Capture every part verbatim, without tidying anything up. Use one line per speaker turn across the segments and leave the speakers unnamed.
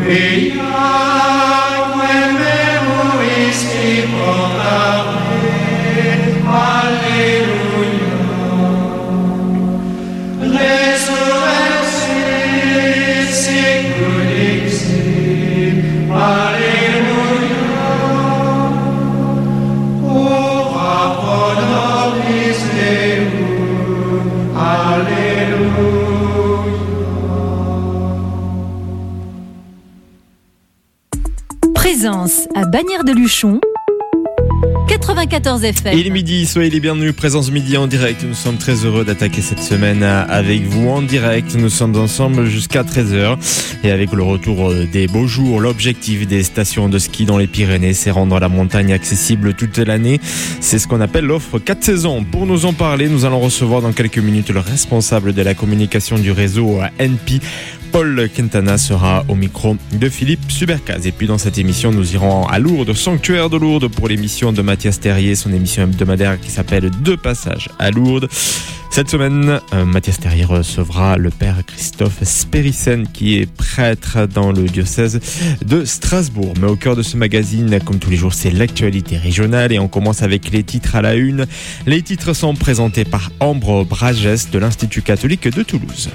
Présence à Bagnères-de-Luchon, quatre-vingt-quatorze F M.
Il est midi, soyez les bienvenus. Présence midi en direct. Nous sommes très heureux d'attaquer cette semaine avec vous en direct. Nous sommes ensemble jusqu'à treize heures. Et avec le retour des beaux jours, l'objectif des stations de ski dans les Pyrénées, c'est rendre la montagne accessible toute l'année. C'est ce qu'on appelle l'offre quatre saisons. Pour nous en parler, nous allons recevoir dans quelques minutes le responsable de la communication du réseau N P. Paul Quintana sera au micro de Philippe Subercaz. Et puis dans cette émission, nous irons à Lourdes, sanctuaire de Lourdes, pour l'émission de Mathias Terrier, son émission hebdomadaire qui s'appelle Deux passages à Lourdes. Cette semaine, euh, Mathias Terrier recevra le père Christophe Spérissen, qui est prêtre dans le diocèse de Strasbourg. Mais au cœur de ce magazine, comme tous les jours, c'est l'actualité régionale et on commence avec les titres à la une. Les titres sont présentés par Ambre Bragès de l'Institut catholique de Toulouse.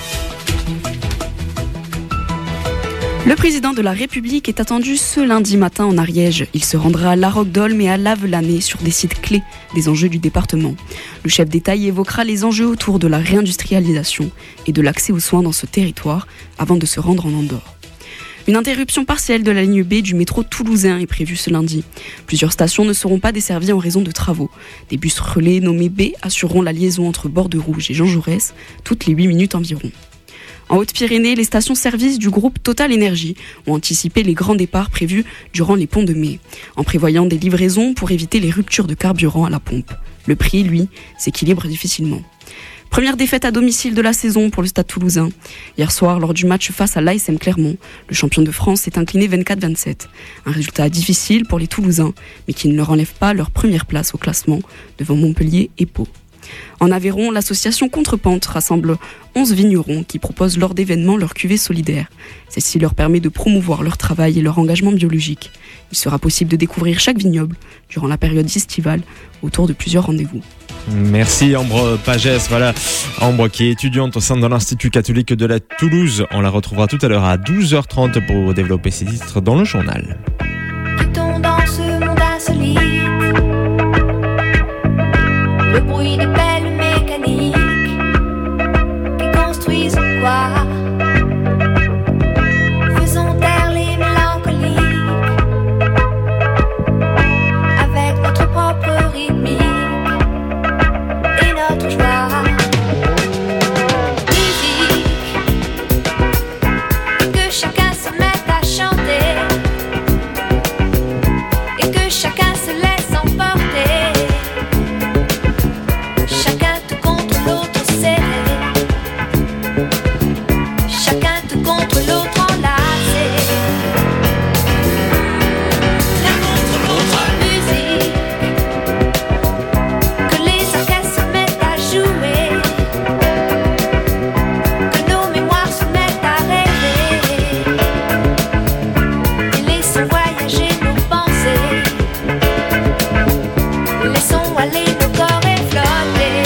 Le président de la République est attendu ce lundi matin en Ariège. Il se rendra à La Roque-d'Olme et à Lavelanet sur des sites clés des enjeux du département. Le chef d'État y évoquera les enjeux autour de la réindustrialisation et de l'accès aux soins dans ce territoire avant de se rendre en Andorre. Une interruption partielle de la ligne B du métro toulousain est prévue ce lundi. Plusieurs stations ne seront pas desservies en raison de travaux. Des bus relais nommés B assureront la liaison entre Borderouge et Jean Jaurès toutes les huit minutes environ. En Haute-Pyrénées, les stations-service du groupe Total Énergie ont anticipé les grands départs prévus durant les ponts de mai, en prévoyant des livraisons pour éviter les ruptures de carburant à la pompe. Le prix, lui, s'équilibre difficilement. Première défaite à domicile de la saison pour le Stade Toulousain. Hier soir, lors du match face à l'A S M Clermont, le champion de France s'est incliné vingt-quatre à vingt-sept. Un résultat difficile pour les Toulousains, mais qui ne leur enlève pas leur première place au classement devant Montpellier et Pau. En Aveyron, l'association Contrepente rassemble onze vignerons qui proposent lors d'événements leur cuvée solidaire. Celle-ci leur permet de promouvoir leur travail et leur engagement biologique. Il sera possible de découvrir chaque vignoble durant la période estivale autour de plusieurs rendez-vous.
Merci Ambre Pagès, voilà Ambre qui est étudiante au sein de l'Institut catholique de la Toulouse. On la retrouvera tout à l'heure à douze heures trente pour développer ses titres dans le journal.
Quittons dans ce monde insolite le bruit des pelles mécaniques qui construisent quoi. Faisons taire les mélancoliques avec notre propre rythmique et notre joie. Musique, et que chacun se mette à chanter et que chacun se laisse emporter. Chacun tout contre l'autre serré, chacun tout contre l'autre enlacé. L'un contre l'autre musique, que les orchestres se mettent à jouer, que nos mémoires se mettent à rêver, et laissons voyager nos pensées, laissons aller nos corps et flotter.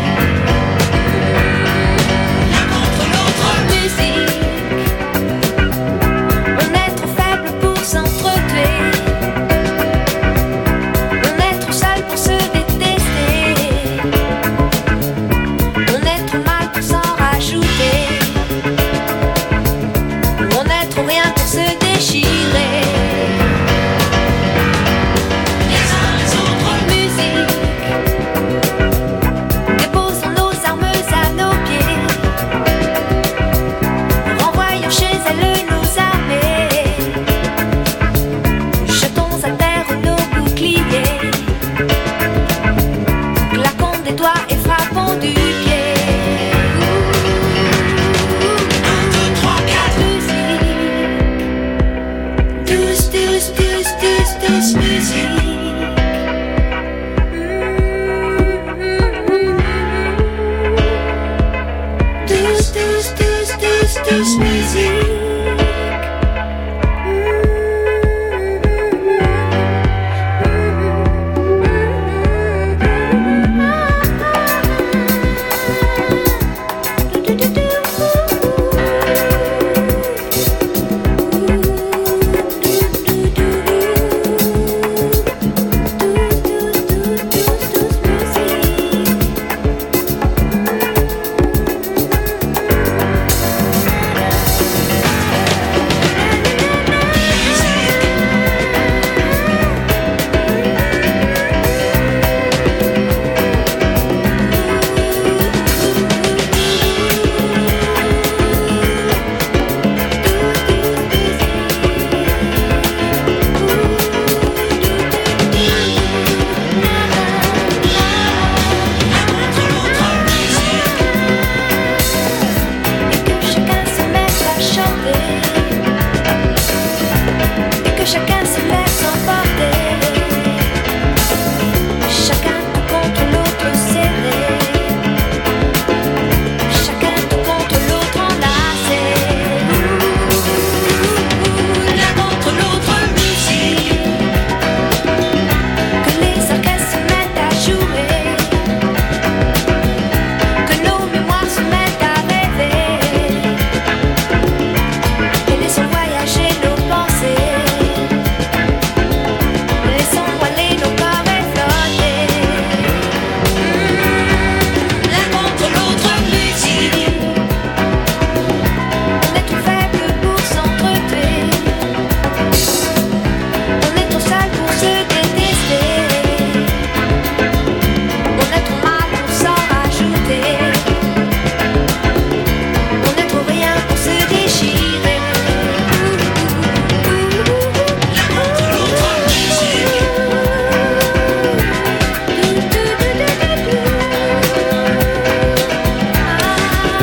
L'un contre l'autre musique, on est trop faible pour s'entretuer, on est trop seul pour se détester, on est trop mal pour s'en rajouter, on est trop rien pour se déchirer. Les uns les autres musique, déposons nos armes à nos pieds, renvoyons chez elles nos armées, jetons à terre nos boucliers, claquons des doigts et frappons du pied. Un, deux, trois, quatre musique,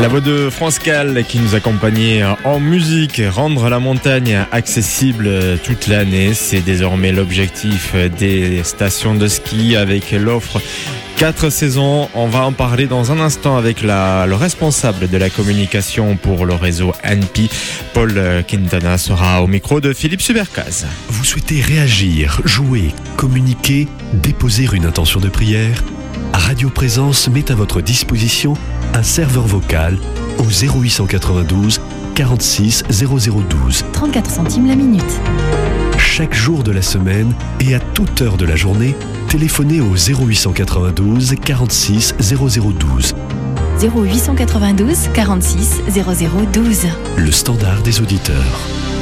La voix de France Cal qui nous accompagnait en musique. Rendre la montagne accessible toute l'année, c'est désormais l'objectif des stations de ski avec l'offre quatre saisons. On va en parler dans un instant avec la, le responsable de la communication pour le réseau N P. Paul Quintana sera au micro de Philippe Subercaz.
Vous souhaitez réagir, jouer, communiquer, déposer une intention de prière ? Radio Présence met à votre disposition un serveur vocal au zéro huit cent quatre-vingt-douze quarante-six zéro zéro douze.
trente-quatre centimes la minute.
Chaque jour de la semaine et à toute heure de la journée, téléphonez au zéro huit cent quatre-vingt-douze quarante-six zéro zéro douze.
zéro huit cent quatre-vingt-douze quarante-six zéro zéro douze.
Le standard des auditeurs.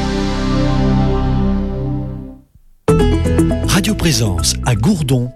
Radio Présence à Gourdon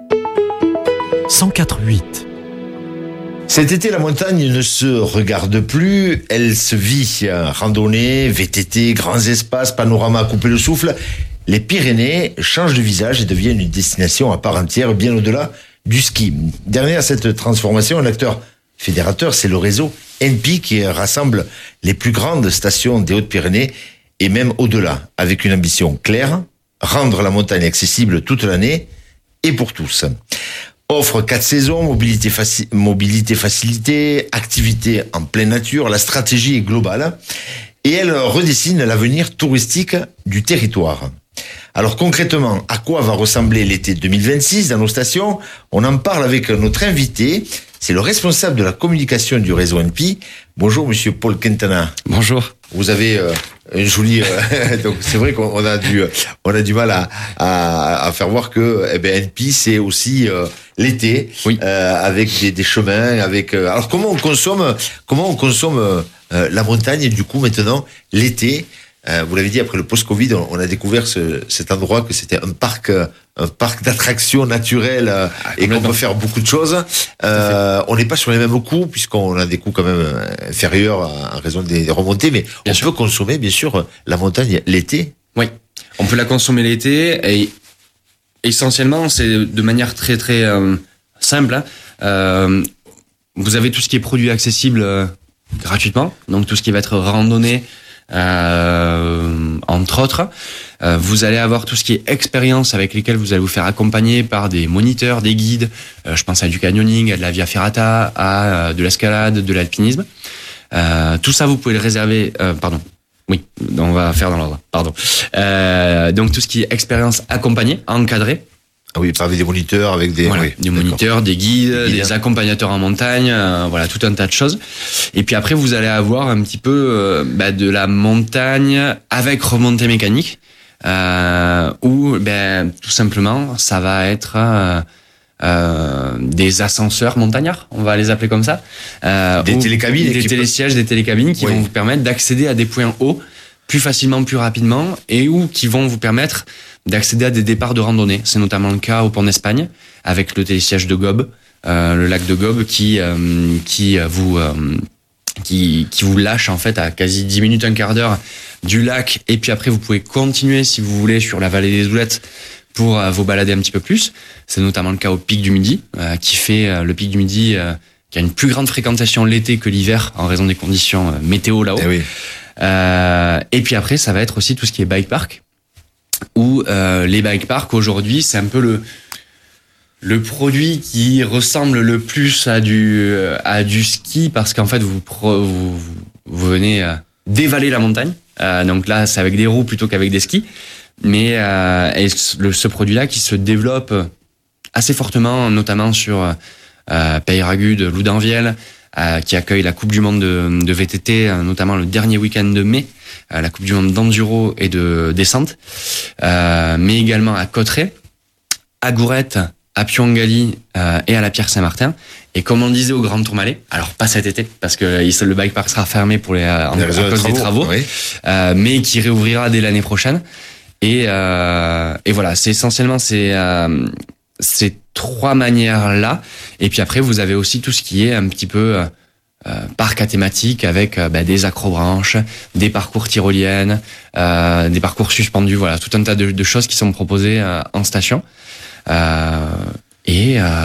cent quatre virgule huit.
Cet été, la montagne ne se regarde plus, elle se vit. Randonnée, V T T, grands espaces, panorama à couper le souffle. Les Pyrénées changent de visage et deviennent une destination à part entière, bien au-delà du ski. Derrière cette transformation, un acteur fédérateur, c'est le réseau N P qui rassemble les plus grandes stations des Hautes-Pyrénées et même au-delà, avec une ambition claire, rendre la montagne accessible toute l'année et pour tous. Offre quatre saisons, mobilité, faci- mobilité facilitée, activité en pleine nature, la stratégie est globale et elle redessine l'avenir touristique du territoire. Alors concrètement, à quoi va ressembler l'été deux mille vingt-six dans nos stations ? On en parle avec notre invité, c'est le responsable de la communication du réseau N P. Bonjour monsieur Paul Quintana.
Bonjour.
Vous avez euh, une jolie euh, donc c'est vrai qu'on a du on a du mal à à, à faire voir que eh ben N P c'est aussi euh, l'été,
oui.
euh, avec des, des chemins, avec euh, alors comment on consomme comment on consomme euh, la montagne du coup maintenant l'été. Euh, vous l'avez dit, après le post-Covid, on, on a découvert ce, cet endroit que c'était un parc, un parc d'attractions naturelles euh, ah, et qu'on peut faire beaucoup de choses. Euh, on n'est pas sur les mêmes coûts puisqu'on a des coûts quand même inférieurs en raison des, des remontées, mais bien on sûr. peut consommer bien sûr la montagne l'été.
Oui, on peut la consommer l'été et essentiellement c'est de manière très très euh, simple. Hein. Euh, vous avez tout ce qui est produit accessible euh, gratuitement, donc tout ce qui va être randonnée. Euh, entre autres, euh, vous allez avoir tout ce qui est expérience avec lesquelles vous allez vous faire accompagner par des moniteurs, des guides. Euh, je pense à du canyoning, à de la via ferrata, à euh, de l'escalade, de l'alpinisme. Euh, tout ça, vous pouvez le réserver. Euh, pardon. Oui, on va faire dans l'ordre. Pardon. Euh, donc tout ce qui est expérience accompagnée, encadrée.
Ah oui, pas avec des moniteurs, avec des,
voilà,
oui,
des moniteurs, des guides, des, guides. des accompagnateurs en montagne, euh, voilà, tout un tas de choses. Et puis après, vous allez avoir un petit peu euh, bah, de la montagne avec remontée mécanique, euh, où ben tout simplement, ça va être euh, euh, des ascenseurs montagnards, on va les appeler comme ça. Euh,
des télécabines,
des télésièges, des télécabines qui oui. vont vous permettre d'accéder à des points hauts plus facilement, plus rapidement, et où qui vont vous permettre d'accéder à des départs de randonnée. C'est notamment le cas au Pont d'Espagne, avec le télésiège de Gob, euh, le lac de Gob, qui euh, qui vous euh, qui qui vous lâche en fait à quasi dix minutes, un quart d'heure du lac, et puis après vous pouvez continuer si vous voulez sur la vallée des Oulettes pour euh, vous balader un petit peu plus. C'est notamment le cas au Pic du Midi, euh, qui fait euh, le Pic du Midi, euh, qui a une plus grande fréquentation l'été que l'hiver en raison des conditions euh, météo là-haut.
Eh oui.
Euh, et puis après, ça va être aussi tout ce qui est bike park, où euh, les bike parks aujourd'hui, c'est un peu le le produit qui ressemble le plus à du à du ski, parce qu'en fait vous vous, vous venez euh, dévaler la montagne. Euh, donc là, c'est avec des roues plutôt qu'avec des skis. Mais euh, et le, ce produit-là qui se développe assez fortement, notamment sur euh, Peyragudes, Loudanvielle, Euh, qui accueille la Coupe du Monde de, de V T T, euh, notamment le dernier week-end de mai, euh, la Coupe du Monde d'enduro et de descente, euh, mais également à Cauterets, à Gourette, à Pion-Gali euh, et à la Pierre-Saint-Martin. Et comme on le disait au Grand Tourmalet, alors pas cet été, parce que le bike park sera fermé pour les, en, à cause de travaux, des travaux, oui. euh, mais qui réouvrira dès l'année prochaine. Et, euh, et voilà, c'est essentiellement c'est euh, ces trois manières-là. Et puis après, vous avez aussi tout ce qui est un petit peu euh, parc à thématique avec euh, bah, des acrobranches, des parcours tyroliennes, euh, des parcours suspendus, voilà, tout un tas de, de choses qui sont proposées euh, en station. Euh, et, euh,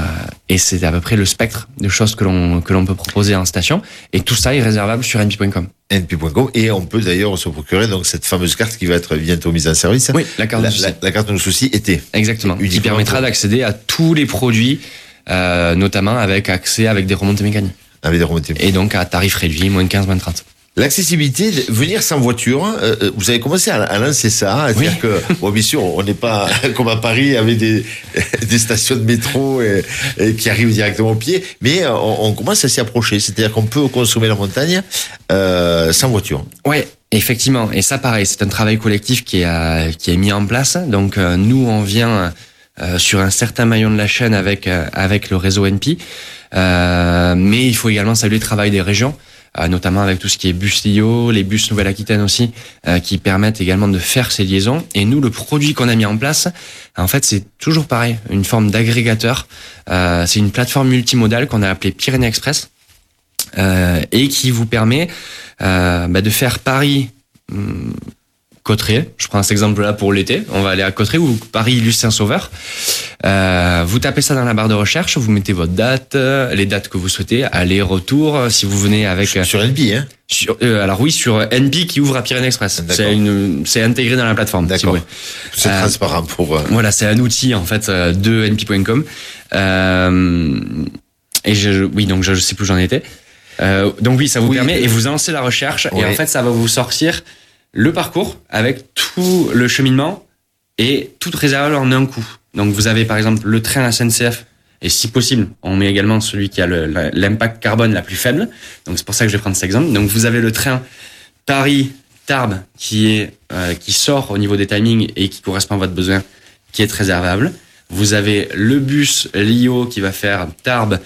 Et c'est à peu près le spectre de choses que l'on que l'on peut proposer en station. Et tout ça est réservable sur N P point com.
N P point com, et on peut d'ailleurs se procurer donc cette fameuse carte qui va être bientôt mise en service.
Oui, la carte
la,
de souci.
La, la carte de souci été.
Exactement. Qui permettra pour... d'accéder à tous les produits, euh, notamment avec accès avec des remontées mécaniques.
Avec des remontées mécaniques.
Et donc à tarif réduit, moins quinze, moins trente.
L'accessibilité, venir sans voiture, euh, vous avez commencé à, à lancer ça, c'est-à-dire oui. que, bon, bien sûr, on n'est pas comme à Paris avec des, des stations de métro et, et qui arrivent directement au pied, mais on, on commence à s'y approcher, c'est-à-dire qu'on peut consommer la montagne euh, sans voiture.
Ouais, effectivement, et ça pareil, c'est un travail collectif qui est, qui est mis en place, donc euh, nous on vient euh, sur un certain maillon de la chaîne avec, euh, avec le réseau N P, euh, mais il faut également saluer le travail des régions, Euh, notamment avec tout ce qui est bus Lio, les bus Nouvelle-Aquitaine aussi, euh, qui permettent également de faire ces liaisons. Et nous, le produit qu'on a mis en place, en fait, c'est toujours pareil, une forme d'agrégateur. Euh, c'est une plateforme multimodale qu'on a appelée Pyrénées Express, euh, et qui vous permet euh, bah, de faire Paris... Hum, Cauterets, je prends cet exemple-là pour l'été, on va aller à Cauterets ou Paris-Luce-Saint-Sauveur. Euh, vous tapez ça dans la barre de recherche, vous mettez votre date, les dates que vous souhaitez, aller-retour, si vous venez avec...
Sur N P, hein
sur, euh, Alors oui, sur N P qui ouvre à Pyrénées Express. C'est, une, c'est intégré dans la plateforme.
D'accord.
Si
c'est
euh,
transparent pour... Euh...
Voilà, c'est un outil en fait de N P point com. Euh, et je, oui, donc je, je sais plus où j'en étais. Euh, donc oui, ça vous oui, permet, et vous lancez la recherche, oui. Et en fait ça va vous sortir le parcours avec tout le cheminement et tout réservé en un coup. Donc vous avez par exemple le train S N C F, et si possible, on met également celui qui a le, l'impact carbone la plus faible. Donc c'est pour ça que je vais prendre cet exemple. Donc vous avez le train Paris-Tarbes qui est euh, qui sort au niveau des timings et qui correspond à votre besoin, qui est réservable. Vous avez le bus Lio qui va faire Tarbes,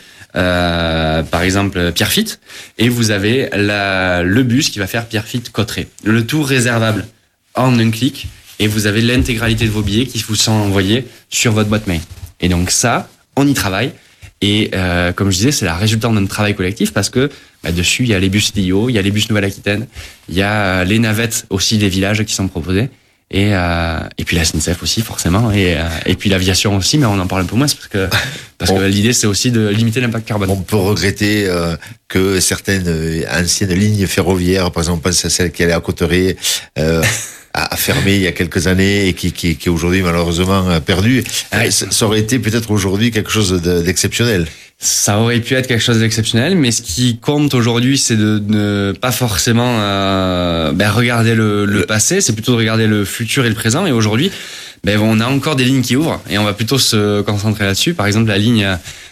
Euh, par exemple Pierrefitte, et vous avez la, le bus qui va faire Pierrefitte-Cauterets. Le tout réservable en un clic, et vous avez l'intégralité de vos billets qui vous sont envoyés sur votre boîte mail. Et donc ça, on y travaille, et euh, comme je disais, c'est la résultante d'un travail collectif, parce que bah, dessus, il y a les bus Lio, il y a les bus Nouvelle-Aquitaine, il y a les navettes aussi des villages qui sont proposées, et euh, et puis la S N C F aussi forcément, et euh, et puis l'aviation aussi, mais on en parle un peu moins parce que parce bon. que l'idée c'est aussi de limiter l'impact carbone.
On peut regretter euh, que certaines anciennes lignes ferroviaires, par exemple, pense à celle qui allait à Cauterets, euh, a fermé il y a quelques années et qui qui, qui est aujourd'hui malheureusement perdue. Ouais. Ça aurait été peut-être aujourd'hui quelque chose de, d'exceptionnel.
Ça aurait pu être quelque chose d'exceptionnel, mais ce qui compte aujourd'hui, c'est de ne pas forcément euh, ben regarder le, le passé, c'est plutôt de regarder le futur et le présent. Et aujourd'hui, ben on a encore des lignes qui ouvrent, et on va plutôt se concentrer là-dessus. Par exemple, la ligne,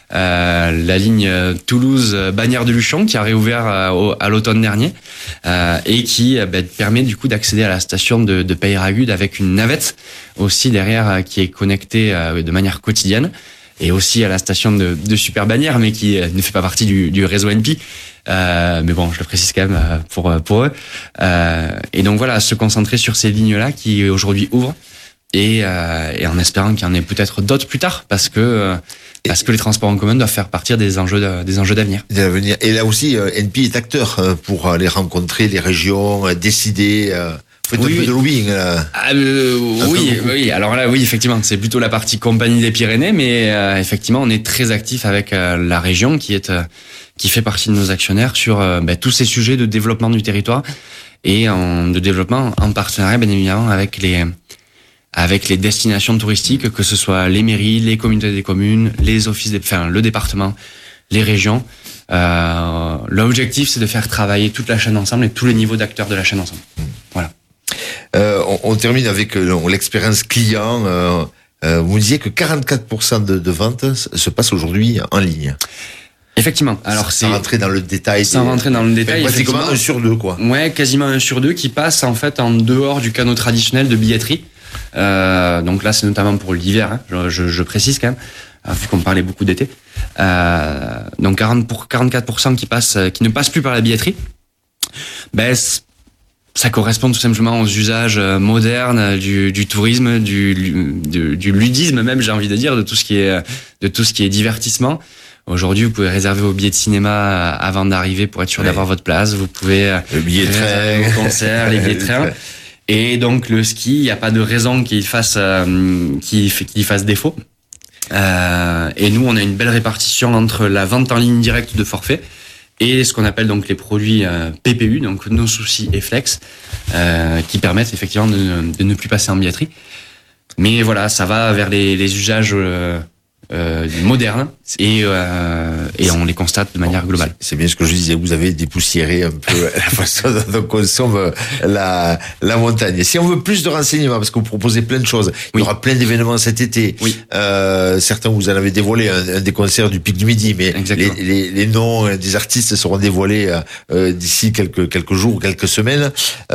euh, la ligne Toulouse-Bagnères de Luchon, qui a réouvert à, à l'automne dernier, euh, et qui ben, permet du coup d'accéder à la station de, de Peyragudes avec une navette aussi derrière qui est connectée euh, de manière quotidienne. Et aussi à la station de, de Super Bagnères, mais qui ne fait pas partie du, du réseau N P. Euh, mais bon, je le précise quand même pour pour eux. Euh, et donc voilà, se concentrer sur ces lignes-là qui aujourd'hui ouvrent, et, euh, et en espérant qu'il y en ait peut-être d'autres plus tard, parce que parce que les transports en commun doivent faire partie des enjeux de, des enjeux d'avenir.
D'avenir. Et là aussi, N P est acteur pour aller rencontrer les régions, décider. Faites oui, un peu de lobbying, là.
Ah, euh, oui, oui. Alors là, oui, effectivement, c'est plutôt la partie compagnie des Pyrénées, mais euh, effectivement, on est très actif avec euh, la région qui est euh, qui fait partie de nos actionnaires sur euh, bah, tous ces sujets de développement du territoire et en, de développement en partenariat, bien évidemment, avec les avec les destinations touristiques, que ce soit les mairies, les communautés des communes, les offices, des, enfin le département, les régions. Euh, l'objectif, c'est de faire travailler toute la chaîne ensemble et tous les niveaux d'acteurs de la chaîne ensemble. Voilà.
Euh, on, on termine avec euh, l'expérience client. Euh, euh, vous disiez que quarante-quatre pour cent de, de ventes se passent aujourd'hui en ligne.
Effectivement. Alors
sans
c'est
rentrer dans le détail.
Sans des... rentrer dans le détail.
Enfin, pratiquement un sur deux, quoi.
Ouais, quasiment un sur deux qui passe en fait en dehors du canal traditionnel de billetterie. Euh, donc là, c'est notamment pour l'hiver. Hein, je, je, je précise quand même, vu qu'on parlait beaucoup d'été. Euh, donc quarante pour quarante-quatre pour cent qui passent, qui ne passent plus par la billetterie. Ben ça correspond tout simplement aux usages modernes du, du tourisme, du, du, du ludisme même, j'ai envie de dire, de tout ce qui est, de tout ce qui est divertissement. Aujourd'hui, vous pouvez réserver vos billets de cinéma avant d'arriver pour être sûr ouais. d'avoir votre place. Vous pouvez
le billet de train,
vos concerts, les billets de train. Et donc le ski, il n'y a pas de raison qu'il fasse, euh, qu'il, qu'il fasse défaut. Euh, et nous, on a une belle répartition entre la vente en ligne directe de forfait et ce qu'on appelle donc les produits euh, P P U, donc No Soucis et Flex, euh, qui permettent effectivement de, de ne plus passer en billetterie. Mais voilà, ça va vers les, les usages euh, euh, modernes et, euh, et on les constate de manière globale.
C'est bien ce que je disais, vous avez dépoussiéré un peu la façon dont on consomme la, la montagne. Si on veut plus de renseignements, parce que vous proposez plein de choses, il
Oui.
y aura plein d'événements cet été.
Oui.
Euh, certains vous en avez dévoilé, un, un des concerts du Pic du Midi, mais les, les, les noms des artistes seront dévoilés euh, d'ici quelques, quelques jours ou quelques semaines.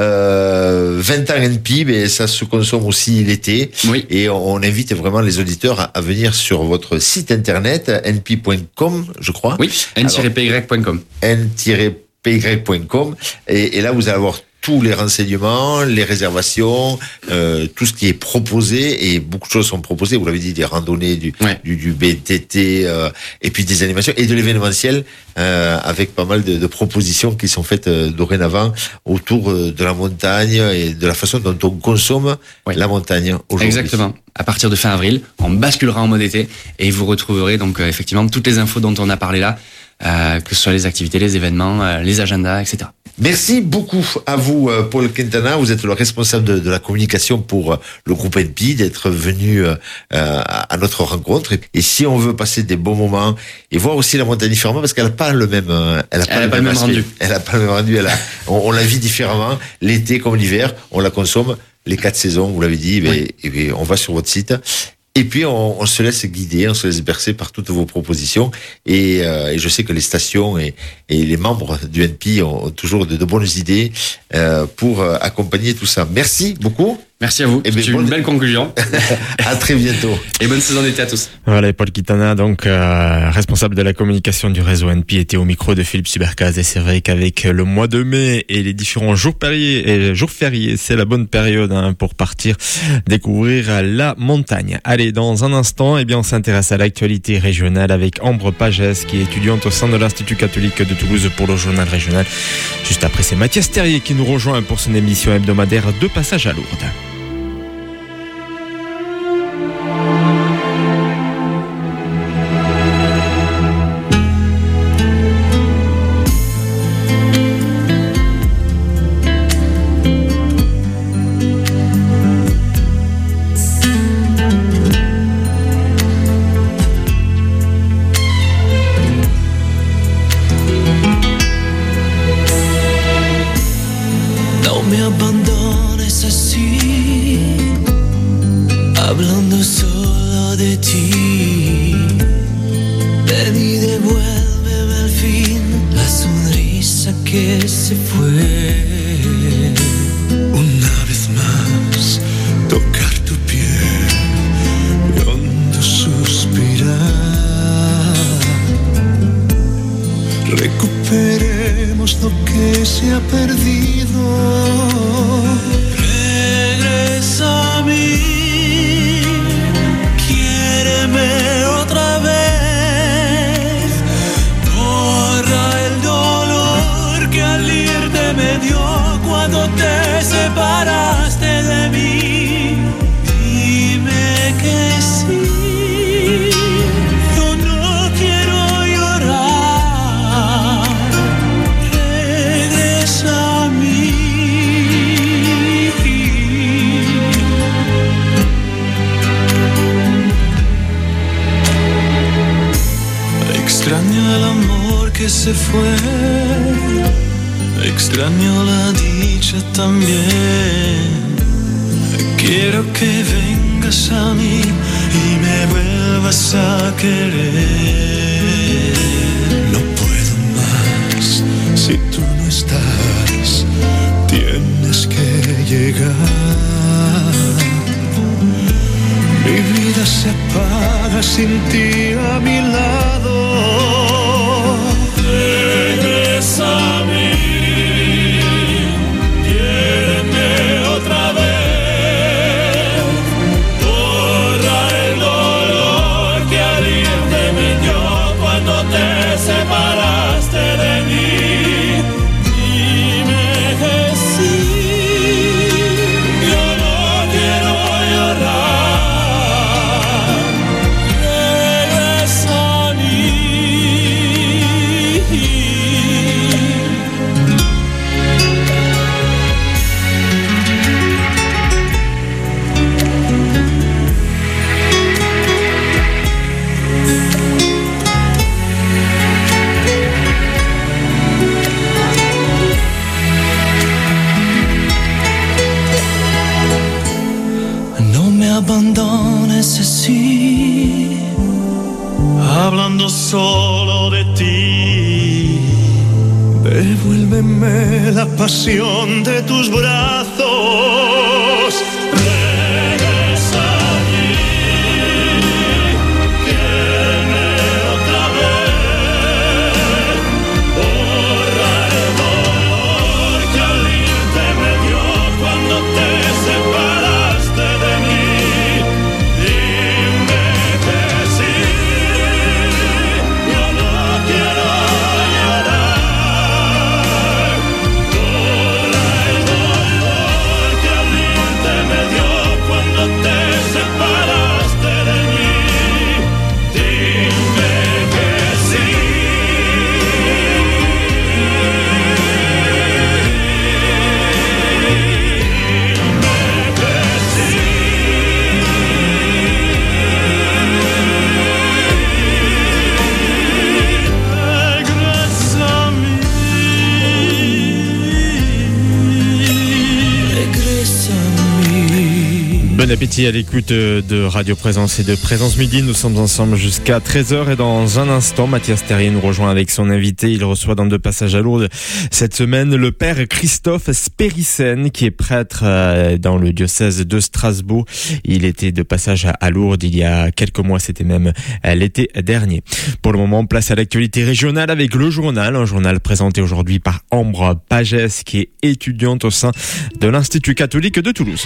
Euh, vingt ans N P, mais ça se consomme aussi l'été.
Oui.
Et on, on invite vraiment les auditeurs à, à venir sur votre site internet, n p point com, je crois.
Oui, n tiret p y point com.
n tiret p y point com. Et, et là, vous allez avoir tous les renseignements, les réservations, euh, tout ce qui est proposé, et beaucoup de choses sont proposées. Vous l'avez dit, des randonnées, du,
Ouais.
du, du B T T, euh, et puis des animations, et de l'événementiel, euh, avec pas mal de, de propositions qui sont faites euh, dorénavant autour euh, de la montagne et de la façon dont on consomme
Ouais.
la montagne aujourd'hui.
Exactement. À partir de fin avril, on basculera en mode été et vous retrouverez donc euh, effectivement toutes les infos dont on a parlé là, euh, que ce soit les activités, les événements, euh, les agendas, et cetera.
Merci beaucoup à vous, euh, Paul Quintana. Vous êtes le responsable de, de la communication pour euh, le groupe N P, d'être venu euh, à notre rencontre. Et, et si on veut passer des bons moments et voir aussi la montagne différemment, parce qu'elle n'a pas le même, euh, elle a pas,
Elle
le,
a pas le même
aspect.
rendu.
Elle a pas le même rendu. Elle a, on, on la vit différemment. L'été comme l'hiver, on la consomme. Les quatre saisons, vous l'avez dit.
Oui.
Et, et, et on va sur votre site. Et puis on, on se laisse guider, on se laisse bercer par toutes vos propositions. Et, euh, et je sais que les stations et, et les membres du N P ont, ont toujours de, de bonnes idées euh, pour euh, accompagner tout ça. Merci beaucoup.
Merci à vous.
Eh bien,
C'est
bonne-
une belle conclusion.
À très bientôt.
Et bonne saison d'été à tous.
Voilà, et Paul Quintana, donc euh, responsable de la communication du réseau N P, était au micro de Philippe Subercaz. Et c'est vrai qu'avec le mois de mai et les différents jours fériés, et jours fériés, c'est la bonne période hein, pour partir découvrir la montagne. Allez, dans un instant, eh bien, on s'intéresse à l'actualité régionale avec Ambre Pagès, qui est étudiante au sein de l'Institut catholique de Toulouse pour le journal régional. Juste après, c'est Mathias Terrier qui nous rejoint pour son émission hebdomadaire de passage à Lourdes.
No me abandones así, hablando solo de ti. Ven y devuélveme al fin la sonrisa que se fue. Una vez más, tocar tu piel y hondo suspirar. Recuperemos lo que se ha perdido. Regresa a mí, quiéreme otra vez. Borra el dolor que al irte me dio cuando te separaste de mí. Dime que sí, yo no quiero llorar. Regresa a mí. Extraño el amor que se fue, extraño la dicha también. Quiero que vengas a mí y me vuelvas a querer. No puedo más si tú no estás, tienes que llegar. Mi vida se apaga sin ti a mi lado. Regresa a mí, quiéreme otra vez. Borra el dolor que al irte me dio cuando te separaste de mí. Dime que sí, yo no quiero llorar. abandones así, hablando solo de ti. Devuélveme la pasión de tus brazos. Regresa a mí, quiéreme otra vez. Borra el dolor que al irte me dio cuando te separaste de mí. Dime que sí, yo no quiero llorar. Borra el dolor que al irte me dio cuando te separaste de mí. Dime que sí. Regresa a mí. Regresa a mí.
Bon appétit à l'écoute de Radio Présence et de Présence Midi. Nous sommes ensemble jusqu'à treize heures et dans un instant, Mathias Terrier nous rejoint avec son invité. Il reçoit dans Deux Passages à Lourdes cette semaine le père Christophe Spérissen qui est prêtre dans le diocèse de Strasbourg. Il était de passage à Lourdes il y a quelques mois, c'était même l'été dernier. Pour le moment, place à l'actualité régionale avec le journal, un journal présenté aujourd'hui par Ambre Pagès qui est étudiante au sein de l'Institut catholique de Toulouse.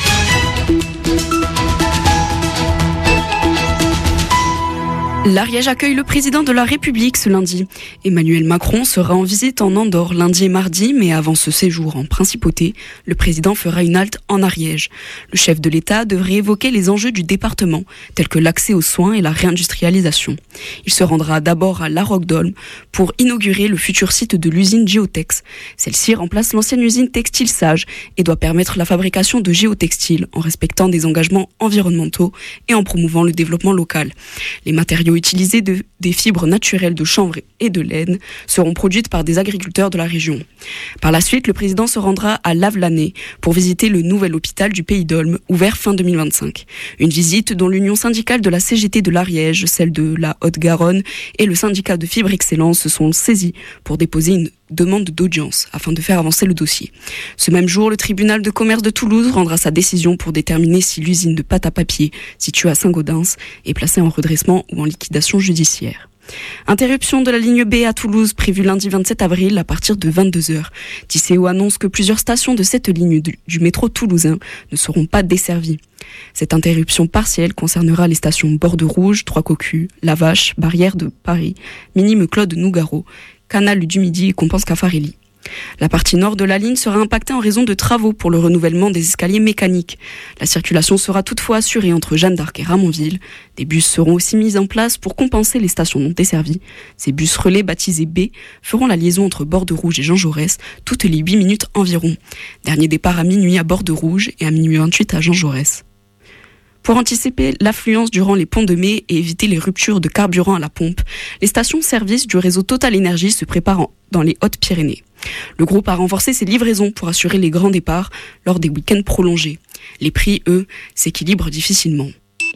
L'Ariège accueille le président de la République ce lundi. Emmanuel Macron sera en visite en Andorre lundi et mardi, mais avant ce séjour en principauté, le président fera une halte en Ariège. Le chef de l'État devrait évoquer les enjeux du département, tels que l'accès aux soins et la réindustrialisation. Il se rendra d'abord à La Roque-d'Olme pour inaugurer le futur site de l'usine Géotex. Celle-ci remplace l'ancienne usine Textile Sage et doit permettre la fabrication de géotextiles en respectant des engagements environnementaux et en promouvant le développement local. Les matériaux utilisés de, des fibres naturelles de chanvre et de laine seront produites par des agriculteurs de la région. Par la suite, le président se rendra à Lavelanet pour visiter le nouvel hôpital du Pays d'Olme, ouvert fin deux mille vingt-cinq. Une visite dont l'union syndicale de la C G T de l'Ariège, celle de la Haute-Garonne et le syndicat de Fibre Excellence se sont saisis pour déposer une demande d'audience afin de faire avancer le dossier. Ce même jour, le tribunal de commerce de Toulouse rendra sa décision pour déterminer si l'usine de pâte à papier située à Saint-Gaudens est placée en redressement ou en liquidation judiciaire. Interruption de la ligne B à Toulouse prévue lundi vingt-sept avril à partir de vingt-deux heures. Tisséo annonce que plusieurs stations de cette ligne du, du métro toulousain ne seront pas desservies. Cette interruption partielle concernera les stations Bordeaux-Rouge, Trois-Cocus, La Vache, Barrière de Paris, Minime-Claude Nougaro, Canal du Midi et Compense-Caffarelli. La partie nord de la ligne sera impactée en raison de travaux pour le renouvellement des escaliers mécaniques. La circulation sera toutefois assurée entre Jeanne d'Arc et Ramonville. Des bus seront aussi mis en place pour compenser les stations non desservies. Ces bus relais baptisés B feront la liaison entre Bordeaux-Rouge et Jean Jaurès toutes les huit minutes environ. Dernier départ à minuit à Bordeaux-Rouge et à minuit vingt-huit à Jean Jaurès. Pour anticiper l'affluence durant les ponts de mai et éviter les ruptures de carburant à la pompe, les stations-service du réseau Total Énergie se préparent dans les Hautes-Pyrénées. Le groupe a renforcé ses livraisons pour assurer les grands départs lors des week-ends prolongés. Les prix, eux, s'équilibrent difficilement.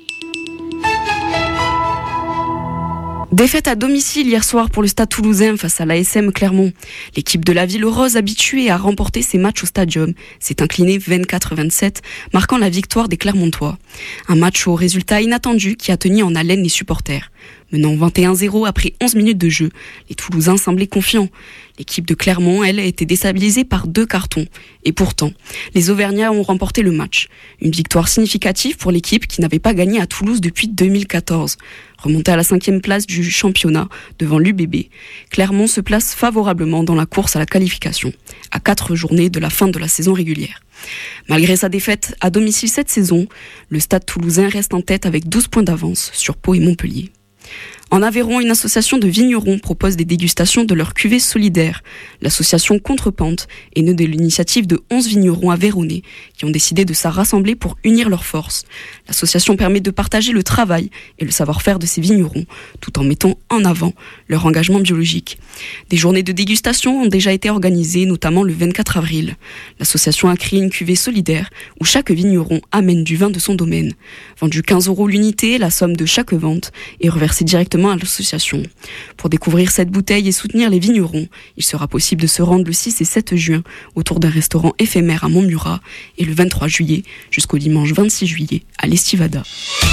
Défaite à domicile hier soir pour le Stade Toulousain face à l'A S M Clermont. L'équipe de la Ville Rose, habituée à remporter ses matchs au Stadium, s'est inclinée vingt-quatre à vingt-sept, marquant la victoire des Clermontois. Un match au résultat inattendu qui a tenu en haleine les supporters. Menant vingt et un zéro après onze minutes de jeu, les Toulousains semblaient confiants. L'équipe de Clermont, elle, a été déstabilisée par deux cartons. Et pourtant, les Auvergnats ont remporté le match. Une victoire significative pour l'équipe qui n'avait pas gagné à Toulouse depuis deux mille quatorze. Remontée à la cinquième place du championnat devant l'U B B, Clermont se place favorablement dans la course à la qualification, à quatre journées de la fin de la saison régulière. Malgré sa défaite à domicile cette saison, le Stade Toulousain reste en tête avec douze points d'avance sur Pau et Montpellier. En Aveyron, une association de vignerons propose des dégustations de leur cuvée solidaire. L'association Contrepente est née de l'initiative de onze vignerons aveyronnais qui ont décidé de se rassembler pour unir leurs forces. L'association permet de partager le travail et le savoir-faire de ces vignerons, tout en mettant en avant leur engagement biologique. Des journées de dégustation ont déjà été organisées, notamment le vingt-quatre avril. L'association a créé une cuvée solidaire où chaque vigneron amène du vin de son domaine. Vendu quinze euros l'unité, la somme de chaque vente est reversée directement à l'association. Pour découvrir cette bouteille et soutenir les vignerons, il sera possible de se rendre le six et sept juin autour d'un restaurant éphémère à Montmurat et le vingt-trois juillet jusqu'au dimanche vingt-six juillet à l'Estivada.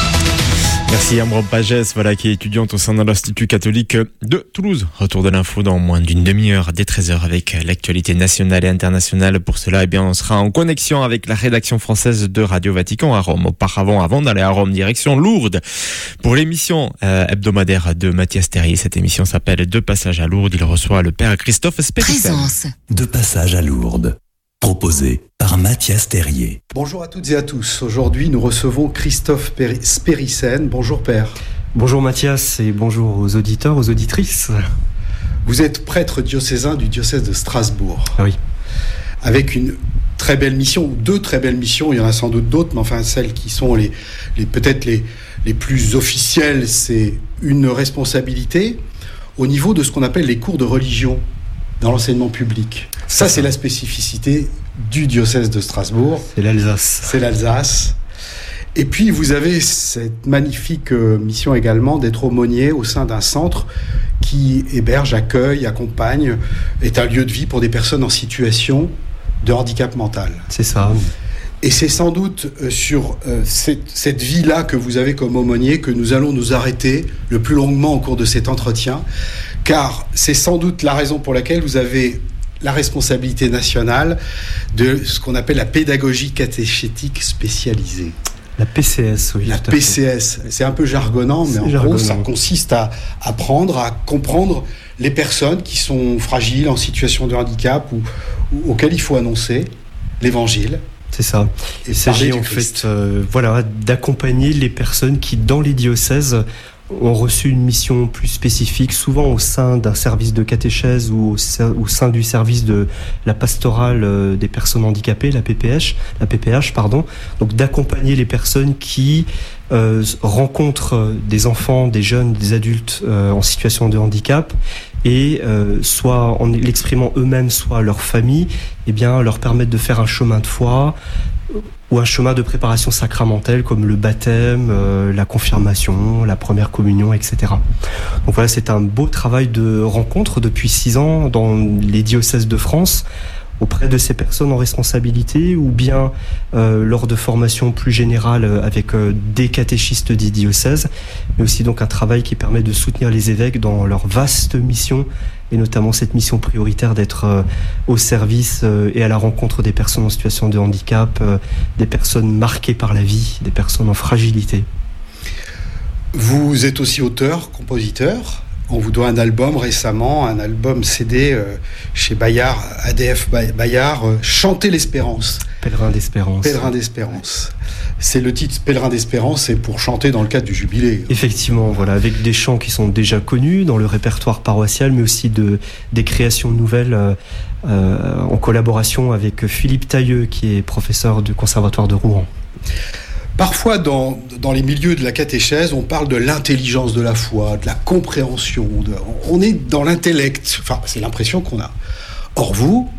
Merci Ambroise Pagès, voilà, qui est étudiante au sein de l'Institut catholique de Toulouse. Retour de l'info dans moins d'une demi-heure, dès treize heures, avec l'actualité nationale et internationale. Pour cela, eh bien, on sera en connexion avec la rédaction française de Radio Vatican à Rome. Auparavant, avant d'aller à Rome, direction Lourdes, pour l'émission euh, hebdomadaire de Mathias Terrier. Cette émission s'appelle De passage à Lourdes. Il reçoit le père Christophe Spéricen.
Présence.
De passage à Lourdes. Proposé par Mathias Terrier.
Bonjour à toutes et à tous. Aujourd'hui, nous recevons Christophe Péri- Spéricen. Bonjour Père.
Bonjour Mathias et bonjour aux auditeurs, aux auditrices.
Vous êtes prêtre diocésain du diocèse de Strasbourg.
Ah oui.
Avec une très belle mission, ou deux très belles missions, il y en a sans doute d'autres, mais enfin celles qui sont les, les, peut-être les, les plus officielles, c'est une responsabilité au niveau de ce qu'on appelle les cours de religion dans l'enseignement public. Ça, c'est la spécificité du diocèse de Strasbourg.
C'est l'Alsace.
C'est l'Alsace. Et puis, vous avez cette magnifique mission également d'être aumônier au sein d'un centre qui héberge, accueille, accompagne, est un lieu de vie pour des personnes en situation de handicap mental.
C'est ça.
Et c'est sans doute sur euh, cette, cette vie-là que vous avez comme aumônier que nous allons nous arrêter le plus longuement au cours de cet entretien, car c'est sans doute la raison pour laquelle vous avez la responsabilité nationale de ce qu'on appelle la pédagogie catéchétique spécialisée.
La P C S, oui.
La P C S, c'est un peu jargonnant, mais en
jargonnant.
gros, ça consiste à apprendre à comprendre les personnes qui sont fragiles, en situation de handicap, ou, ou auxquelles il faut annoncer l'évangile.
C'est ça.
Et
Il s'agit en
Christ.
fait euh, voilà, d'accompagner les personnes qui, dans les diocèses, ont reçu une mission plus spécifique, souvent au sein d'un service de catéchèse ou au, ser- au sein du service de la pastorale euh, des personnes handicapées, la P P H, la P P H, pardon. Donc d'accompagner les personnes qui euh, rencontrent des enfants, des jeunes, des adultes euh, en situation de handicap et euh, soit en l'exprimant eux-mêmes, soit leur famille, eh bien leur permettre de faire un chemin de foi ou un chemin de préparation sacramentelle comme le baptême, euh, la confirmation, la première communion, et cetera. Donc voilà, c'est un beau travail de rencontre depuis six ans dans les diocèses de France auprès de ces personnes en responsabilité ou bien euh, lors de formations plus générales avec euh, des catéchistes des diocèses, mais aussi donc un travail qui permet de soutenir les évêques dans leur vaste mission et notamment cette mission prioritaire d'être euh, au service euh, et à la rencontre des personnes en situation de handicap, euh, des personnes marquées par la vie, des personnes en fragilité.
Vous êtes aussi auteur, compositeur. On vous doit un album récemment, un album C D euh, chez Bayard, A D F Bayard, euh, Chanter l'espérance.
Pèlerin d'espérance.
Pèlerin d'espérance. C'est le titre Pèlerin d'espérance, c'est pour chanter dans le cadre du jubilé.
Effectivement, voilà, avec des chants qui sont déjà connus dans le répertoire paroissial, mais aussi de, des créations nouvelles euh, euh, en collaboration avec Philippe Tailleux, qui est professeur du Conservatoire de Rouen.
Parfois, dans, dans les milieux de la catéchèse, on parle de l'intelligence de la foi, de la compréhension. De, on est dans l'intellect. Enfin, c'est l'impression qu'on a. Or, vous,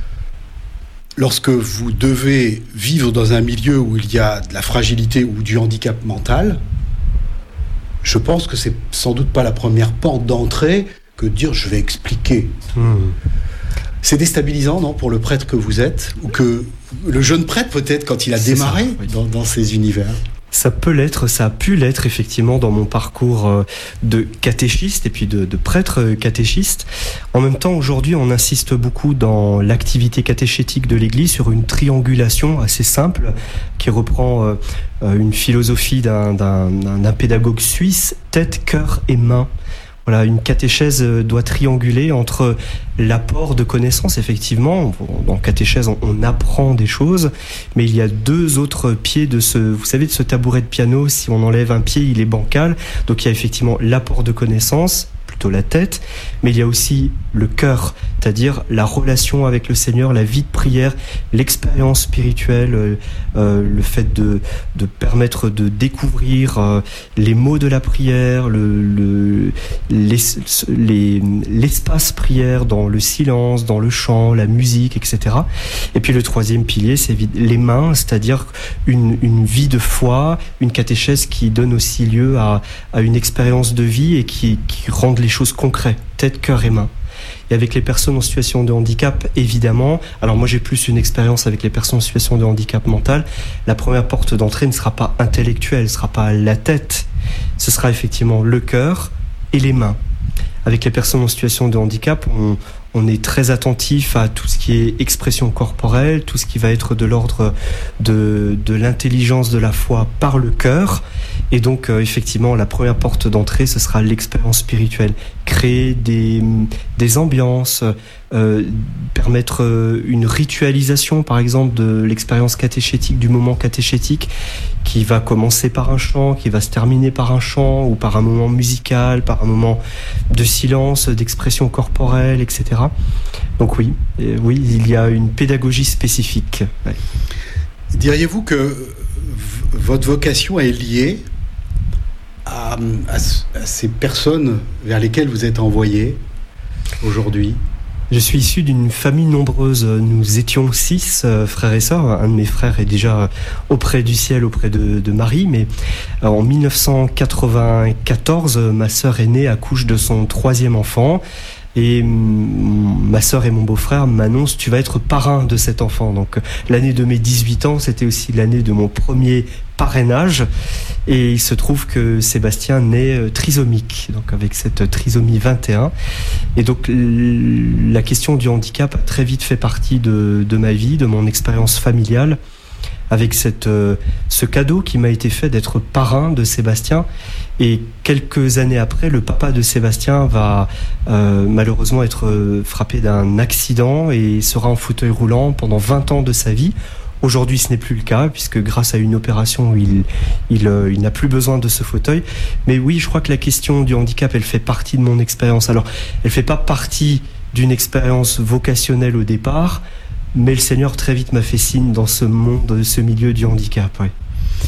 lorsque vous devez vivre dans un milieu où il y a de la fragilité ou du handicap mental, je pense que c'est sans doute pas la première porte d'entrée que de dire « je vais expliquer mmh. ». C'est déstabilisant, non, pour le prêtre que vous êtes, ou que le jeune prêtre, peut-être, quand il a
C'est
démarré
ça, oui.
dans, dans ces univers.
Ça peut l'être, ça a pu l'être effectivement dans mon parcours de catéchiste et puis de, de prêtre catéchiste. En même temps, aujourd'hui, on insiste beaucoup dans l'activité catéchétique de l'Église sur une triangulation assez simple qui reprend euh, une philosophie d'un, d'un, d'un pédagogue suisse, tête, cœur et main. Voilà, une catéchèse doit trianguler entre l'apport de connaissances, effectivement. En catéchèse, on, on apprend des choses, mais il y a deux autres pieds de ce, vous savez, de ce tabouret de piano. Si on enlève un pied, il est bancal. Donc il y a effectivement l'apport de connaissances, plutôt la tête, mais il y a aussi le cœur, c'est-à-dire la relation avec le Seigneur, la vie de prière, l'expérience spirituelle, euh, euh, le fait de, de permettre de découvrir euh, les mots de la prière, le, le, les, les, l'espace prière dans le silence, dans le chant, la musique, et cetera. Et puis le troisième pilier, c'est les mains, c'est-à-dire une, une vie de foi, une catéchèse qui donne aussi lieu à, à une expérience de vie et qui, qui rend les choses concrètes, tête, cœur et main. Et avec les personnes en situation de handicap, évidemment, alors moi j'ai plus une expérience avec les personnes en situation de handicap mental, la première porte d'entrée ne sera pas intellectuelle, ne sera pas la tête, ce sera effectivement le cœur et les mains. Avec les personnes en situation de handicap, on, on est très attentif à tout ce qui est expression corporelle, tout ce qui va être de l'ordre de, de l'intelligence de la foi par le cœur. Et donc, euh, effectivement, la première porte d'entrée, ce sera l'expérience spirituelle. Créer des, des ambiances, euh, permettre euh, une ritualisation, par exemple, de l'expérience catéchétique, du moment catéchétique, qui va commencer par un chant, qui va se terminer par un chant, ou par un moment musical, par un moment de silence, d'expression corporelle, et cetera. Donc oui, euh, oui, il y a une pédagogie spécifique. Ouais.
Diriez-vous que v- votre vocation est liée à, à, à ces personnes vers lesquelles vous êtes envoyé aujourd'hui?
Je suis issu d'une famille nombreuse. Nous étions six euh, frères et sœurs. Un de mes frères est déjà auprès du ciel, auprès de, de Marie. Mais euh, en dix-neuf cent quatre-vingt-quatorze, ma sœur aînée accouche de son troisième enfant. Et mm, ma sœur et mon beau-frère m'annoncent: tu vas être parrain de cet enfant. Donc l'année de mes dix-huit ans, c'était aussi l'année de mon premier parrainage. Et il se trouve que Sébastien naît euh, trisomique, donc avec cette trisomie vingt et un. Et donc l- la question du handicap a très vite fait partie de, de ma vie, de mon expérience familiale, avec cette, euh, ce cadeau qui m'a été fait d'être parrain de Sébastien. Et quelques années après, le papa de Sébastien va euh, malheureusement être euh, frappé d'un accident et sera en fauteuil roulant pendant vingt ans de sa vie. Aujourd'hui, ce n'est plus le cas, puisque grâce à une opération, il, il, euh, il n'a plus besoin de ce fauteuil. Mais oui, je crois que la question du handicap, elle fait partie de mon expérience. Alors, elle ne fait pas partie d'une expérience vocationnelle au départ, mais le Seigneur très vite m'a fait signe dans ce monde, dans ce milieu du handicap. Ouais.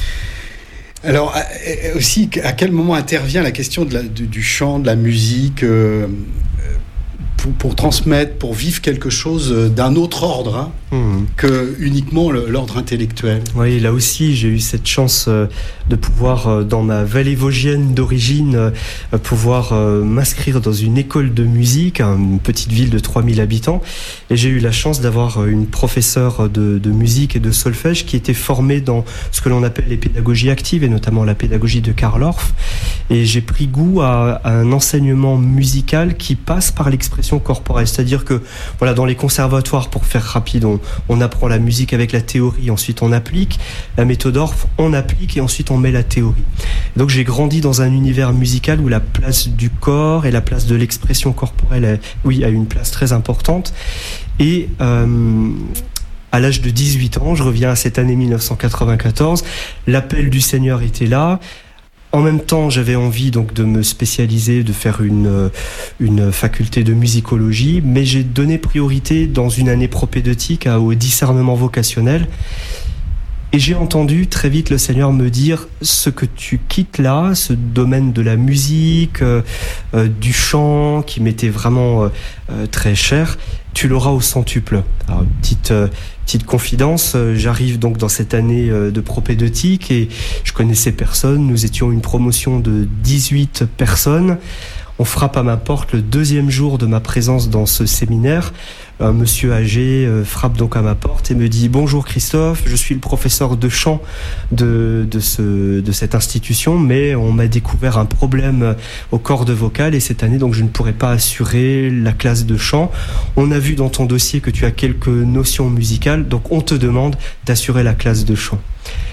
Alors, aussi, à quel moment intervient la question de la, du, du chant, de la musique, euh, pour, pour transmettre, pour vivre quelque chose d'un autre ordre hein, mmh. que uniquement le, l'ordre intellectuel?
Oui, là aussi, j'ai eu cette chance euh, de pouvoir, euh, dans ma vallée vosgienne d'origine, euh, pouvoir euh, m'inscrire dans une école de musique, une petite ville de trois mille habitants. Et j'ai eu la chance d'avoir une professeure de, de musique et de solfège qui était formée dans ce que l'on appelle les pédagogies actives, et notamment la pédagogie de Karl Orff. Et j'ai pris goût à, à un enseignement musical qui passe par l'expression corporelle. C'est-à-dire que, voilà, dans les conservatoires, pour faire rapide, on, on apprend la musique avec la théorie, ensuite on applique. La méthode Orff, on applique et ensuite on met la théorie. Et donc j'ai grandi dans un univers musical où la place du corps et la place de l'expression corporelle, a, oui, a une place très importante. Et euh, à l'âge de dix-huit ans, je reviens à cette année dix-neuf cent quatre-vingt-quatorze, l'appel du Seigneur était là. En même temps, j'avais envie donc de me spécialiser, de faire une, une faculté de musicologie, mais j'ai donné priorité dans une année propédeutique au discernement vocationnel. Et j'ai entendu très vite le Seigneur me dire: ce que tu quittes là, ce domaine de la musique, euh, euh, du chant, qui m'était vraiment euh, euh, très cher, tu l'auras au centuple. Alors, petite, euh, petite confidence, euh, j'arrive donc dans cette année euh, de propédeutique et je connaissais personne. Nous étions une promotion de dix-huit personnes. On frappe à ma porte le deuxième jour de ma présence dans ce séminaire. Un monsieur âgé euh, frappe donc à ma porte et me dit: bonjour Christophe, je suis le professeur de chant de, de, ce, de cette institution, mais on m'a découvert un problème aux cordes vocales et cette année donc je ne pourrai pas assurer la classe de chant. On a vu dans ton dossier que tu as quelques notions musicales, donc on te demande d'assurer la classe de chant.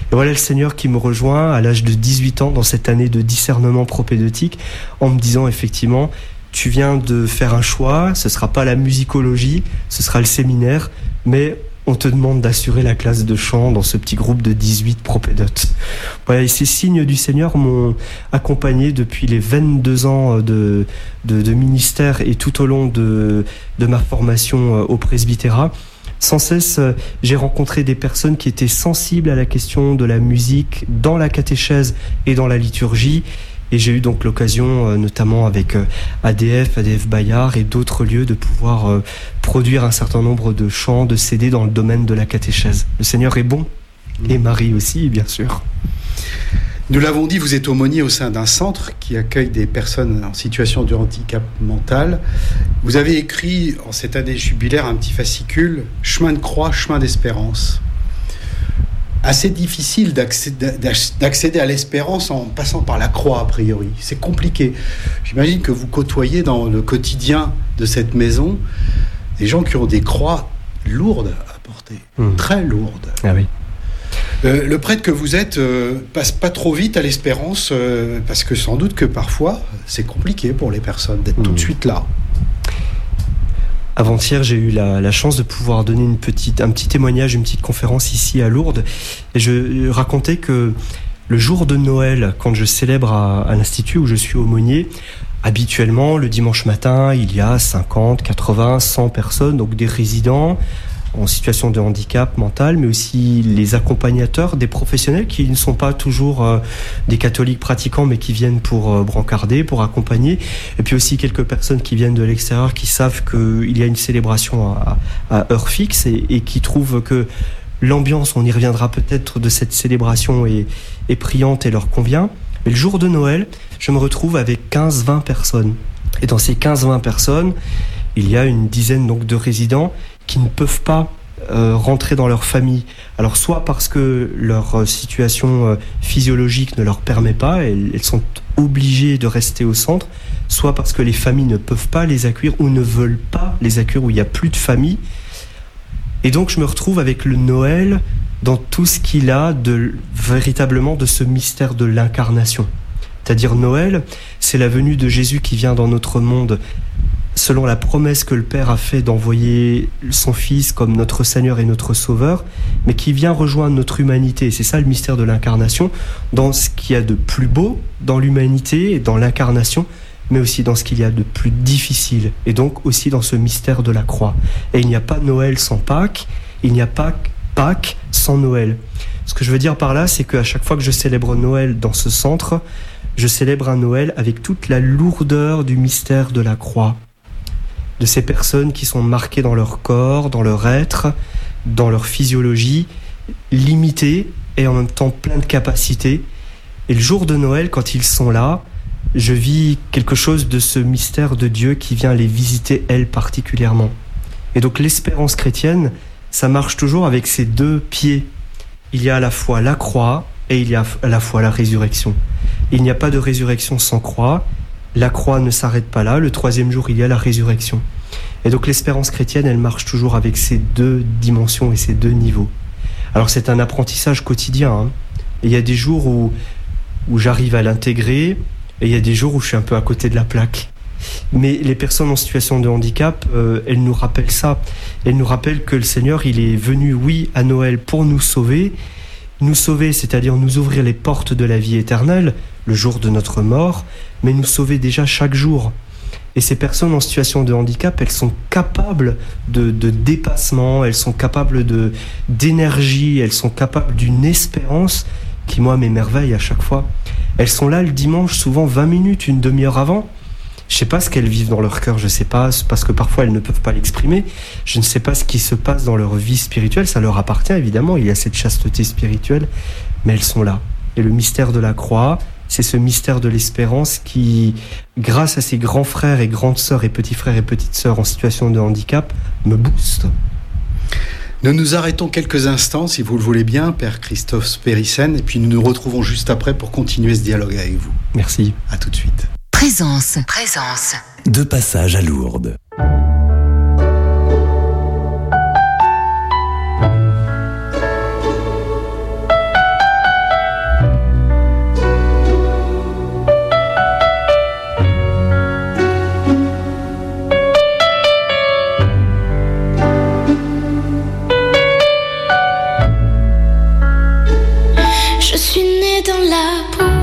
Et voilà le Seigneur qui me rejoint à l'âge de dix-huit ans dans cette année de discernement propédeutique en me disant effectivement, tu viens de faire un choix, ce sera pas la musicologie, ce sera le séminaire, mais on te demande d'assurer la classe de chant dans ce petit groupe de dix-huit propédeutes. Voilà, et ces signes du Seigneur m'ont accompagné depuis les vingt-deux ans de, de, de ministère et tout au long de, de ma formation au presbytérat. Sans cesse, j'ai rencontré des personnes qui étaient sensibles à la question de la musique dans la catéchèse et dans la liturgie. Et j'ai eu donc l'occasion, euh, notamment avec euh, A D F, A D F Bayard et d'autres lieux, de pouvoir euh, produire un certain nombre de chants, de C D dans le domaine de la catéchèse. Le Seigneur est bon, et Marie aussi, bien sûr.
Nous l'avons dit, vous êtes aumônier au sein d'un centre qui accueille des personnes en situation de handicap mental. Vous avez écrit, en cette année jubilaire, un petit fascicule, « Chemin de croix, chemin d'espérance ». Assez difficile d'accéder, d'accéder à l'espérance en passant par la croix, a priori. C'est compliqué. J'imagine que vous côtoyez dans le quotidien de cette maison des gens qui ont des croix lourdes à porter, mmh. très lourdes.
Ah oui.
Euh, le prêtre que vous êtes euh, passe pas trop vite à l'espérance, euh, parce que sans doute que parfois, c'est compliqué pour les personnes d'être mmh. tout de suite là.
Avant-hier, j'ai eu la, la chance de pouvoir donner une petite, un petit témoignage, une petite conférence ici à Lourdes. Et je racontais que le jour de Noël, quand je célèbre à, à l'Institut où je suis aumônier, habituellement, le dimanche matin, il y a cinquante, quatre-vingts, cent personnes, donc des résidents en situation de handicap mental, mais aussi les accompagnateurs, des professionnels qui ne sont pas toujours euh, des catholiques pratiquants, mais qui viennent pour euh, brancarder, pour accompagner, et puis aussi quelques personnes qui viennent de l'extérieur, qui savent qu'il y a une célébration à, à heure fixe, et, et qui trouvent que l'ambiance, on y reviendra peut-être, de cette célébration est, est priante et leur convient. Mais le jour de Noël, je me retrouve avec quinze vingt personnes. Et dans ces quinze vingt personnes, il y a une dizaine donc de résidents qui ne peuvent pas euh, rentrer dans leur famille. Alors soit parce que leur situation euh, physiologique ne leur permet pas, elles, elles sont obligées de rester au centre, soit parce que les familles ne peuvent pas les accueillir ou ne veulent pas les accueillir, où il n'y a plus de famille. Et donc je me retrouve avec le Noël dans tout ce qu'il a de, véritablement de ce mystère de l'incarnation. C'est-à-dire Noël, c'est la venue de Jésus qui vient dans notre monde selon la promesse que le Père a fait d'envoyer son Fils comme notre Seigneur et notre Sauveur, mais qui vient rejoindre notre humanité. Et c'est ça le mystère de l'incarnation, dans ce qu'il y a de plus beau dans l'humanité et dans l'incarnation, mais aussi dans ce qu'il y a de plus difficile, et donc aussi dans ce mystère de la croix. Et il n'y a pas Noël sans Pâques, il n'y a pas Pâques sans Noël. Ce que je veux dire par là, c'est qu'à chaque fois que je célèbre Noël dans ce centre, je célèbre un Noël avec toute la lourdeur du mystère de la croix, de ces personnes qui sont marquées dans leur corps, dans leur être, dans leur physiologie, limitées et en même temps plein de capacités. Et le jour de Noël, quand ils sont là, je vis quelque chose de ce mystère de Dieu qui vient les visiter, elles, particulièrement. Et donc l'espérance chrétienne, ça marche toujours avec ces deux pieds. Il y a à la fois la croix et il y a à la fois la résurrection. Il n'y a pas de résurrection sans croix. La croix ne s'arrête pas là. Le troisième jour, il y a la résurrection. Et donc l'espérance chrétienne, elle marche toujours avec ces deux dimensions et ces deux niveaux. Alors c'est un apprentissage quotidien. Hein. Et il y a des jours où, où j'arrive à l'intégrer, et il y a des jours où je suis un peu à côté de la plaque. Mais les personnes en situation de handicap, euh, elles nous rappellent ça. Elles nous rappellent que le Seigneur, il est venu, oui, à Noël pour nous sauver. Nous sauver, c'est-à-dire nous ouvrir les portes de la vie éternelle, le jour de notre mort, mais nous sauver déjà chaque jour. Et ces personnes en situation de handicap, elles sont capables de, de dépassement, elles sont capables de, d'énergie, elles sont capables d'une espérance qui, moi, m'émerveille à chaque fois. Elles sont là le dimanche, souvent vingt minutes, une demi-heure avant. Je ne sais pas ce qu'elles vivent dans leur cœur, je ne sais pas, parce que parfois elles ne peuvent pas l'exprimer. Je ne sais pas ce qui se passe dans leur vie spirituelle, ça leur appartient évidemment, il y a cette chasteté spirituelle, mais elles sont là. Et le mystère de la croix, c'est ce mystère de l'espérance qui, grâce à ces grands frères et grandes sœurs et petits frères et petites sœurs en situation de handicap, me booste.
Nous nous arrêtons quelques instants, si vous le voulez bien, Père Christophe Spérissen, et puis nous nous retrouvons juste après pour continuer ce dialogue avec vous.
Merci.
À tout de suite.
Présence. Présence.
De passage à Lourdes.
la boue,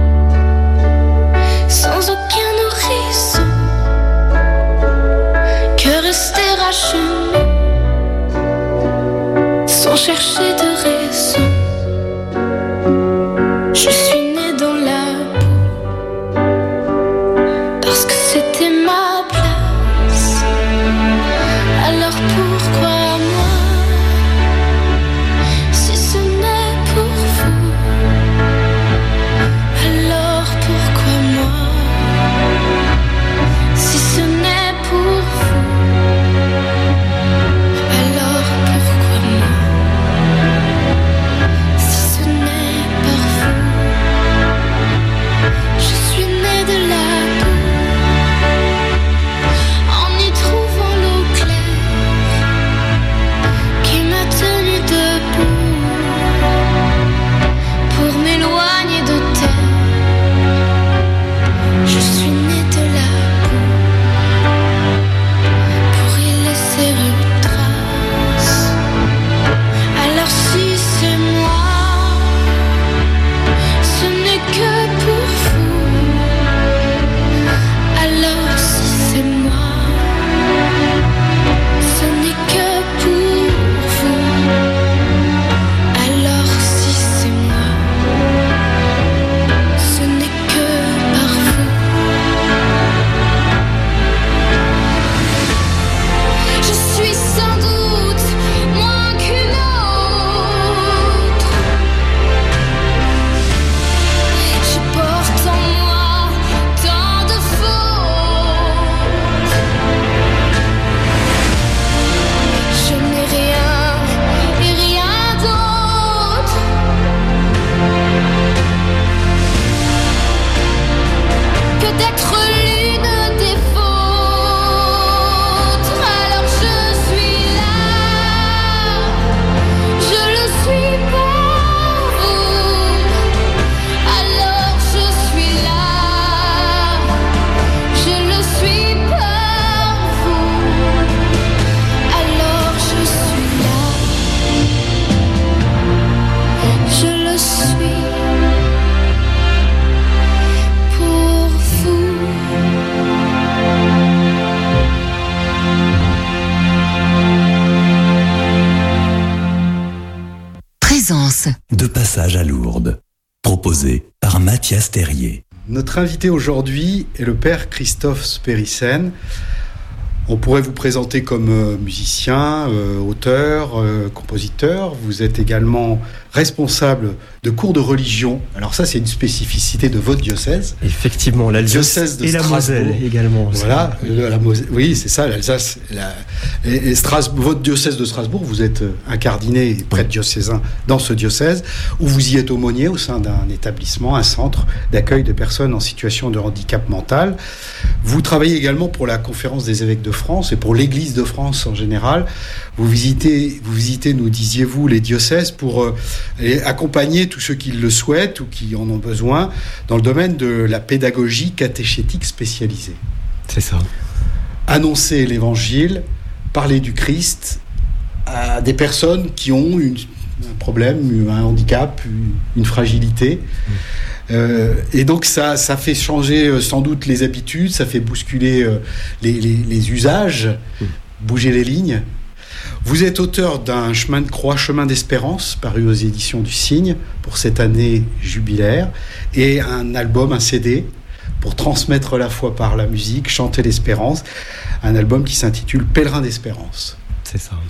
sans aucun horizon, que rester à genoux, sans chercher de raison. Je suis née dans la boue, parce que c'était ma place. Alors pourquoi moi, si ce n'est pour vous? Alors pourquoi moi, si ce n'est pour vous? Alors pourquoi moi, si ce n'est par vous? Je suis née de la boue, en y trouvant l'eau claire qui m'a tenue debout pour m'éloigner de terre. Je suis née de la boue pour y laisser une trace. Alors si c'est moi, ce n'est que pour vous. Alors si c'est moi, ce n'est que pour vous. Alors si c'est moi, ce n'est que par vous. Je suis sans doute moins qu'une autre. Je porte en moi tant de fautes. Je n'ai rien et rien d'autre que d'être l'une des vôtres. Alors je suis là, je le suis pour vous. Alors je suis là, je le suis pour vous. Alors je suis là, je le suis pour vous.
Présence.
De passage à Lourdes. Proposé par Mathias Terrier.
Notre invité aujourd'hui est le père Christophe Spérissen. On pourrait vous présenter comme euh, musicien, euh, auteur, euh, compositeur. Vous êtes également responsable de cours de religion. Alors ça, c'est une spécificité de votre diocèse.
Effectivement, l'Alsace
Diocèse de
et la
Strasbourg.
Moselle également.
Voilà, euh, la Moselle, oui, c'est ça, l'Alsace. La, et, et Strasbourg, votre diocèse de Strasbourg, vous êtes euh, incardiné et prêtre diocésain dans ce diocèse, où vous y êtes aumônier au sein d'un établissement, un centre d'accueil de personnes en situation de handicap mental. Vous travaillez également pour la Conférence des évêques de France et pour l'Église de France en général. Vous visitez, vous visitez, nous disiez-vous, les diocèses pour euh, accompagner tous ceux qui le souhaitent ou qui en ont besoin dans le domaine de la pédagogie catéchétique spécialisée.
C'est ça.
Annoncer l'évangile, parler du Christ à des personnes qui ont une, un problème, un handicap, une, une fragilité. Mmh. Euh, et donc ça, ça fait changer euh, sans doute les habitudes, ça fait bousculer euh, les, les, les usages, mmh. bouger les lignes. Vous êtes auteur d'un chemin de croix, chemin d'espérance, paru aux éditions du Cygne pour cette année jubilaire, et un album, un C D, pour transmettre la foi par la musique, chanter l'espérance, un album qui s'intitule Pèlerin d'espérance.
C'est ça.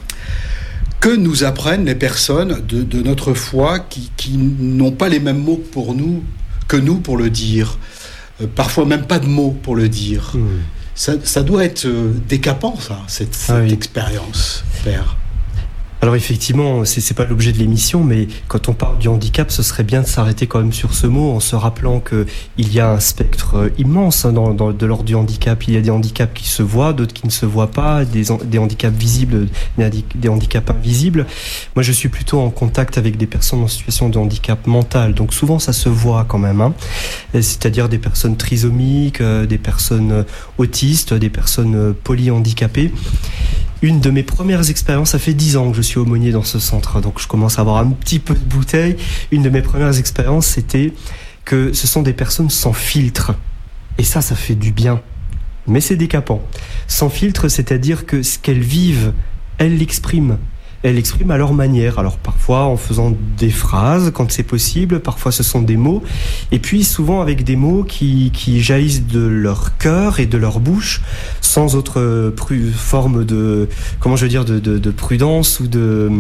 Que nous apprennent les personnes de, de notre foi qui, qui n'ont pas les mêmes mots pour nous que nous pour le dire, euh, parfois même pas de mots pour le dire. Mmh. Ça, ça doit être euh, décapant, ça, cette, cette
ah oui.
expérience, père.
Alors effectivement, c'est, c'est pas l'objet de l'émission, mais quand on parle du handicap, ce serait bien de s'arrêter quand même sur ce mot, en se rappelant que il y a un spectre immense hein, dans, dans, de l'ordre du handicap. Il y a des handicaps qui se voient, d'autres qui ne se voient pas, des, des handicaps visibles, des handicaps invisibles. Moi, je suis plutôt en contact avec des personnes en situation de handicap mental, donc souvent ça se voit quand même. Hein. C'est-à-dire des personnes trisomiques, des personnes autistes, des personnes polyhandicapées. Une de mes premières expériences, ça fait dix ans que je suis aumônier dans ce centre, donc je commence à avoir un petit peu de bouteille. Une de mes premières expériences, c'était que ce sont des personnes sans filtre. Et ça, ça fait du bien. Mais c'est décapant. Sans filtre, c'est-à-dire que ce qu'elles vivent, elles l'expriment. Elles l'expriment à leur manière. Alors parfois en faisant des phrases, quand c'est possible, parfois ce sont des mots, et puis souvent avec des mots qui, qui jaillissent de leur cœur et de leur bouche, sans autre pru- forme de, comment je veux dire, de, de, de prudence ou de,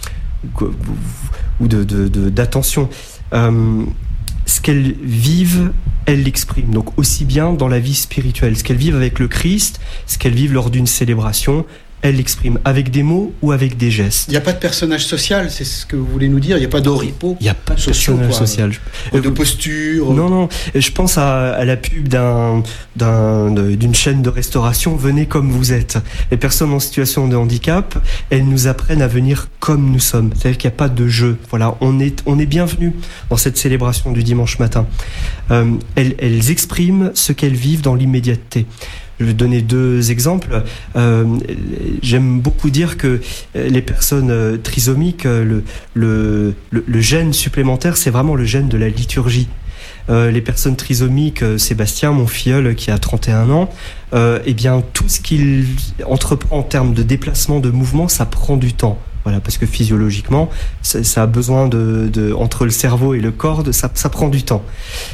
ou de, de, de d'attention. Euh, ce qu'elles vivent, elles l'expriment. Donc aussi bien dans la vie spirituelle, ce qu'elles vivent avec le Christ, ce qu'elles vivent lors d'une célébration, elle l'exprime avec des mots ou avec des gestes.
Il n'y a pas de personnage social, c'est ce que vous voulez nous dire. Il n'y a pas d'oripeau.
Il n'y a pas de personnage social.
De posture.
Non, non. Je pense à, à la pub d'un, d'un, d'une chaîne de restauration. Venez comme vous êtes. Les personnes en situation de handicap, elles nous apprennent à venir comme nous sommes. C'est-à-dire qu'il n'y a pas de jeu. Voilà, on est, on est bienvenus dans cette célébration du dimanche matin. Euh, elles, elles expriment ce qu'elles vivent dans l'immédiateté. Je vais donner deux exemples. Euh, j'aime beaucoup dire que les personnes trisomiques, le, le, le, le gène supplémentaire, c'est vraiment le gène de la liturgie. Euh, les personnes trisomiques, Sébastien, mon filleul qui a trente et un ans, euh, eh bien, tout ce qu'il entreprend en termes de déplacement, de mouvement, ça prend du temps. Voilà, parce que physiologiquement, ça, ça a besoin de, de, entre le cerveau et le corps, de, ça, ça prend du temps.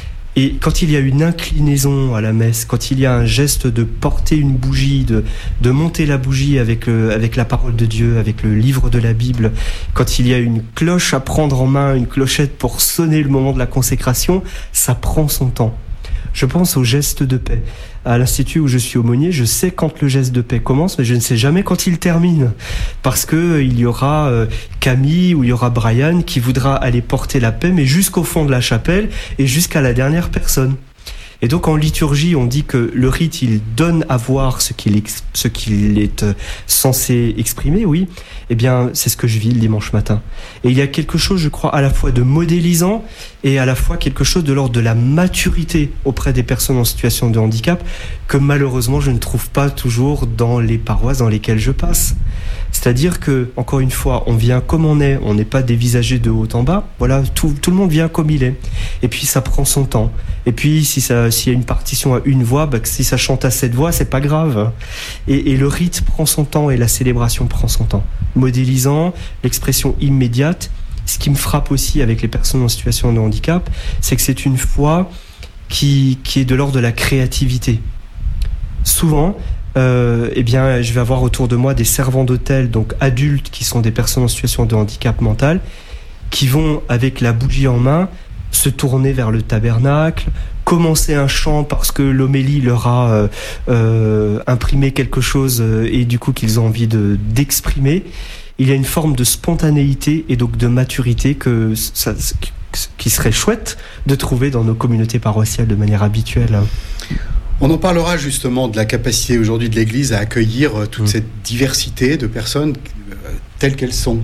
Et quand il y a une inclinaison à la messe, quand il y a un geste de porter une bougie, de, de monter la bougie avec, le, avec la parole de Dieu, avec le livre de la Bible, quand il y a une cloche à prendre en main, une clochette pour sonner le moment de la consécration, ça prend son temps. Je pense au geste de paix. À l'institut où je suis aumônier, je sais quand le geste de paix commence, mais je ne sais jamais quand il termine. Parce que il y aura euh, Camille ou il y aura Brian qui voudra aller porter la paix, mais jusqu'au fond de la chapelle et jusqu'à la dernière personne. Et donc en liturgie, on dit que le rite, il donne à voir ce qu'il, ex- ce qu'il est euh, censé exprimer, oui. Eh bien, c'est ce que je vis le dimanche matin. Et il y a quelque chose, je crois, à la fois de modélisant et à la fois quelque chose de l'ordre de la maturité auprès des personnes en situation de handicap que malheureusement, je ne trouve pas toujours dans les paroisses dans lesquelles je passe. C'est-à-dire que, encore une fois, on vient comme on est, on n'est pas dévisagé de haut en bas. Voilà, tout, tout le monde vient comme il est. Et puis, ça prend son temps. Et puis, si ça, s'il y a une partition à une voix, bah, si ça chante à sept voix, c'est pas grave. Et, et le rite prend son temps et la célébration prend son temps. Modélisant, l'expression immédiate. Ce qui me frappe aussi avec les personnes en situation de handicap, c'est que c'est une foi qui, qui est de l'ordre de la créativité. Souvent, Euh, eh bien, je vais avoir autour de moi des servants d'hôtel, donc adultes qui sont des personnes en situation de handicap mental, qui vont, avec la bougie en main, se tourner vers le tabernacle, commencer un chant parce que l'homélie leur a euh, euh, imprimé quelque chose euh, et du coup qu'ils ont envie de, d'exprimer. Il y a une forme de spontanéité et donc de maturité que ça, qui serait chouette de trouver dans nos communautés paroissiales de manière habituelle.
On en parlera justement de la capacité aujourd'hui de l'Église à accueillir toute mmh. cette diversité de personnes euh, telles qu'elles sont.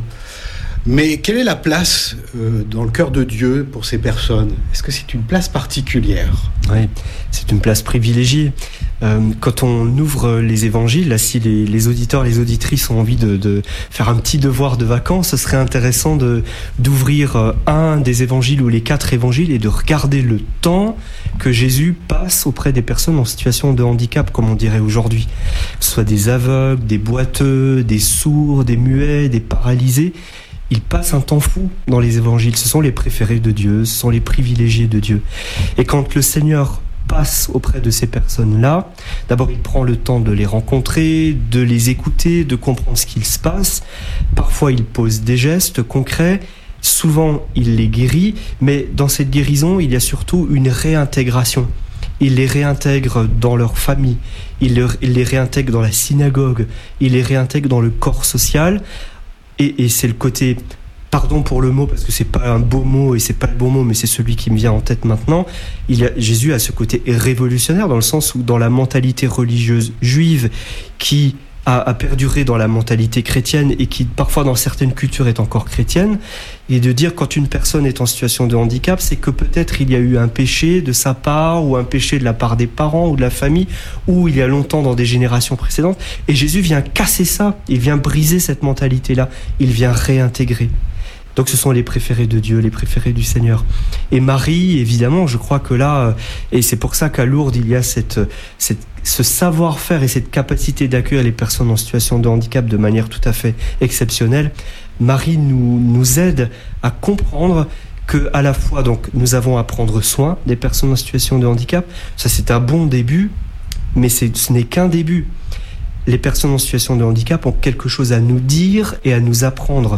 Mais quelle est la place euh, dans le cœur de Dieu pour ces personnes ? Est-ce que c'est une place particulière ?
Oui, c'est une place privilégiée. Euh, quand on ouvre les évangiles, là, si les, les auditeurs, les auditrices ont envie de, de faire un petit devoir de vacances, ce serait intéressant de, d'ouvrir euh, un des évangiles ou les quatre évangiles et de regarder le temps que Jésus passe auprès des personnes en situation de handicap, comme on dirait aujourd'hui. Que ce soit des aveugles, des boiteux, des sourds, des muets, des paralysés. Il passe un temps fou dans les évangiles. Ce sont les préférés de Dieu, ce sont les privilégiés de Dieu. Et quand le Seigneur passe auprès de ces personnes-là, d'abord il prend le temps de les rencontrer, de les écouter, de comprendre ce qu'il se passe. Parfois il pose des gestes concrets, souvent il les guérit, mais dans cette guérison il y a surtout une réintégration. Il les réintègre dans leur famille, il les réintègre dans la synagogue, il les réintègre dans le corps social. Et, et c'est le côté, pardon pour le mot parce que c'est pas un beau mot et c'est pas le bon mot, mais c'est celui qui me vient en tête maintenant. Il a, Jésus a ce côté révolutionnaire dans le sens où dans la mentalité religieuse juive qui a, a perduré dans la mentalité chrétienne et qui parfois dans certaines cultures est encore chrétienne, et de dire quand une personne est en situation de handicap, c'est que peut-être il y a eu un péché de sa part ou un péché de la part des parents ou de la famille, ou il y a longtemps dans des générations précédentes, et Jésus vient casser ça, il vient briser cette mentalité-là, il vient réintégrer. Donc ce sont les préférés de Dieu, les préférés du Seigneur. Et Marie, évidemment, je crois que là, et c'est pour ça qu'à Lourdes, il y a cette, cette, ce savoir-faire et cette capacité d'accueillir les personnes en situation de handicap de manière tout à fait exceptionnelle. Marie nous, nous aide à comprendre que à la fois, donc, nous avons à prendre soin des personnes en situation de handicap. Ça, c'est un bon début, mais c'est, ce n'est qu'un début. Les personnes en situation de handicap ont quelque chose à nous dire et à nous apprendre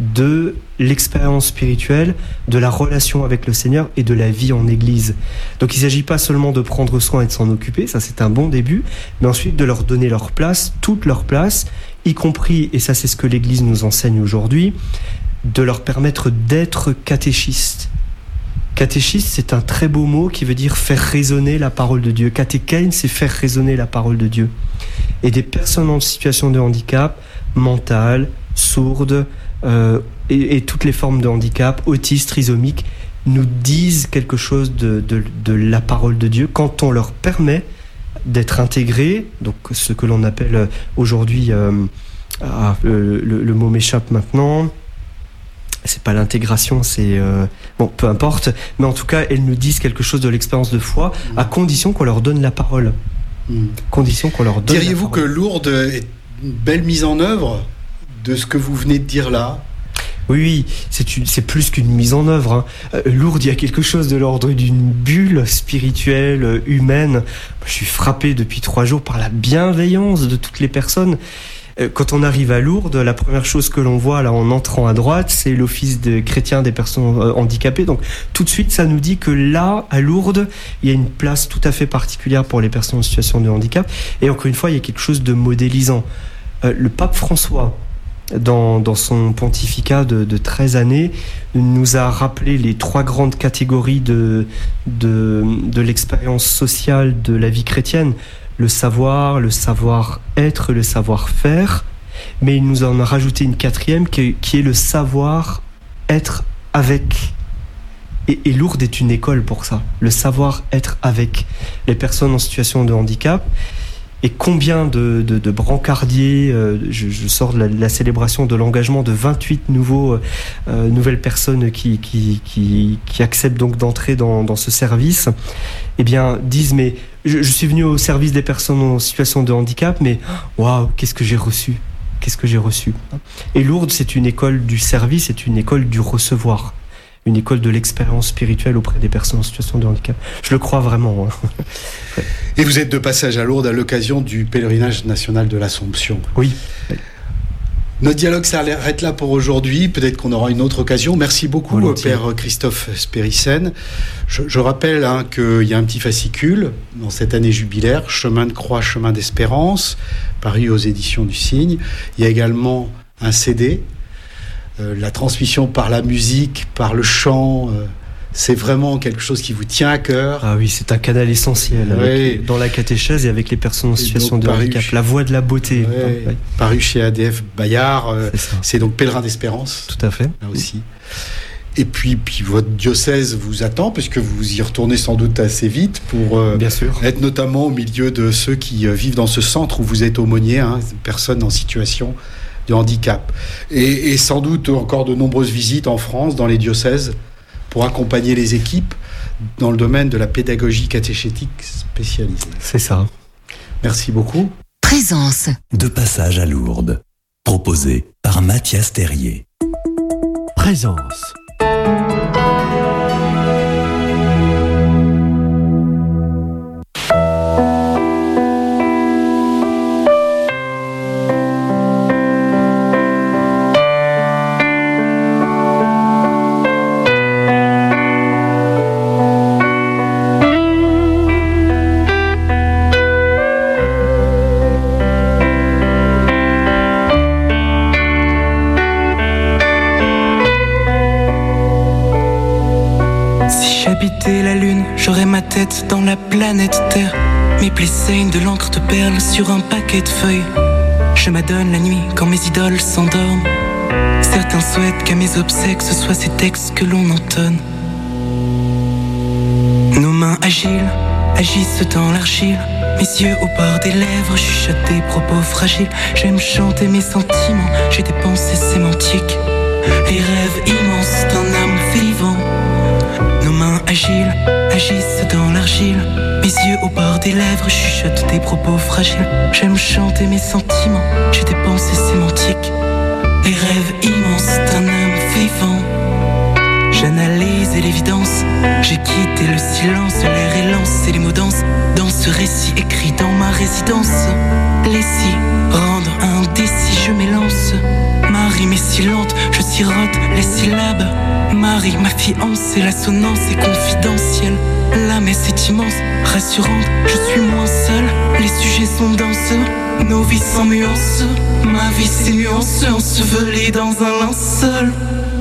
de l'expérience spirituelle, de la relation avec le Seigneur et de la vie en Église. Donc il ne s'agit pas seulement de prendre soin et de s'en occuper, ça c'est un bon début, mais ensuite de leur donner leur place, toute leur place, y compris, et ça c'est ce que l'Église nous enseigne aujourd'hui, de leur permettre d'être catéchistes. Catéchiste, c'est un très beau mot qui veut dire faire résonner la parole de Dieu. Catéchène, c'est faire résonner la parole de Dieu. Et des personnes en situation de handicap, mental, sourdes, Euh, et, et toutes les formes de handicap, autistes, trisomiques, nous disent quelque chose de, de, de la parole de Dieu quand on leur permet d'être intégrés, donc ce que l'on appelle aujourd'hui, euh, ah, le, le, le mot m'échappe maintenant, c'est pas l'intégration, c'est euh, bon, peu importe, mais en tout cas, elles nous disent quelque chose de l'expérience de foi, à condition qu'on leur donne la parole.
Mmh.
Condition qu'on leur donne.
Diriez-vous
la parole.
que Lourdes est une belle mise en œuvre de ce que vous venez de dire là?
Oui, oui, c'est, une, c'est plus qu'une mise en œuvre. Hein. Euh, Lourdes, il y a quelque chose de l'ordre d'une bulle spirituelle, humaine. Je suis frappé depuis trois jours par la bienveillance de toutes les personnes. Euh, quand on arrive à Lourdes, la première chose que l'on voit là en entrant à droite, c'est l'office de chrétien des personnes handicapées. Donc tout de suite, ça nous dit que là, à Lourdes, il y a une place tout à fait particulière pour les personnes en situation de handicap. Et encore une fois, il y a quelque chose de modélisant. Euh, le pape François, Dans, dans son pontificat de, de treize années, nous a rappelé les trois grandes catégories de, de, de l'expérience sociale de la vie chrétienne. Le savoir, le savoir-être, le savoir-faire. Mais il nous en a rajouté une quatrième qui, qui est le savoir-être avec. Et, et Lourdes est une école pour ça. Le savoir-être avec les personnes en situation de handicap. Et combien de, de, de brancardiers, euh, je, je sors de la, de la célébration de l'engagement de vingt-huit nouveaux, euh, nouvelles personnes qui, qui, qui, qui acceptent donc d'entrer dans, dans ce service, eh bien, disent, mais je, je suis venu au service des personnes en situation de handicap, mais waouh, qu'est-ce que j'ai reçu, qu'est-ce que j'ai reçu. Et Lourdes, c'est une école du service, c'est une école du recevoir. Une école de l'expérience spirituelle auprès des personnes en situation de handicap. Je le crois vraiment. Hein. Ouais.
Et vous êtes de passage à Lourdes à l'occasion du pèlerinage national de l'Assomption.
Oui.
Notre dialogue s'arrête là pour aujourd'hui. Peut-être qu'on aura une autre occasion. Merci beaucoup,
Volontiers.
Père Christophe Spérissène. Je, je rappelle hein, qu'il y a un petit fascicule dans cette année jubilaire, Chemin de croix, chemin d'espérance, paru aux éditions du Cygne. Il y a également un C D. Euh, la transmission par la musique, par le chant, euh, c'est vraiment quelque chose qui vous tient à cœur.
Ah oui, c'est un canal essentiel
Oui.
avec, dans la catéchèse et avec les personnes en situation
donc,
de
paru
handicap.
chez-
La voix de la beauté.
Ouais,
Ouais,
paru chez A D F Bayard. euh,
c'est ça.
c'est donc Pèlerin d'Espérance,
Tout à fait.
là aussi. Et puis, puis votre diocèse vous attend, puisque vous y retournez sans doute assez vite pour euh,
Bien sûr.
être notamment au milieu de ceux qui euh, vivent dans ce centre où vous êtes aumônier, hein, personnes en situation de handicap. Et, et sans doute encore de nombreuses visites en France, dans les diocèses, pour accompagner les équipes dans le domaine de la pédagogie catéchétique spécialisée.
C'est ça.
Merci beaucoup.
Présence.
De passage à Lourdes. Proposé par Mathias Terrier.
Présence.
Si j'habitais la lune, j'aurais ma tête dans la planète Terre. Mes plaies saignent de l'encre de perles sur un paquet de feuilles. je m'adonne la nuit quand mes idoles s'endorment. Certains souhaitent qu'à mes obsèques ce soit ces textes que l'on entonne. Nos mains agiles agissent dans l'argile, mes yeux au bord des lèvres chuchotent des propos fragiles. J'aime chanter mes sentiments, j'ai des pensées sémantiques, les rêves immenses d'un âme vivant. Nos mains agiles agissent dans l'argile, mes yeux au bord des lèvres chuchotent des propos fragiles. J'aime chanter mes sentiments, j'ai des pensées sémantiques, les rêves immenses d'un âme vivant. J'analyse l'évidence, j'ai quitté le silence, l'air est lance et les mots dansent dans ce récit écrit dans ma résidence. Les si rendent indécis, je m'élance. Ma rime est si lente, je sirote les syllabes. Marie, ma fiance et l'assonance est confidentielle. La messe est immense, rassurante, je suis moins seul. Les sujets sont denses, nos vies sans nuance. Ma vie c'est nuance, ensevelie dans un linceul.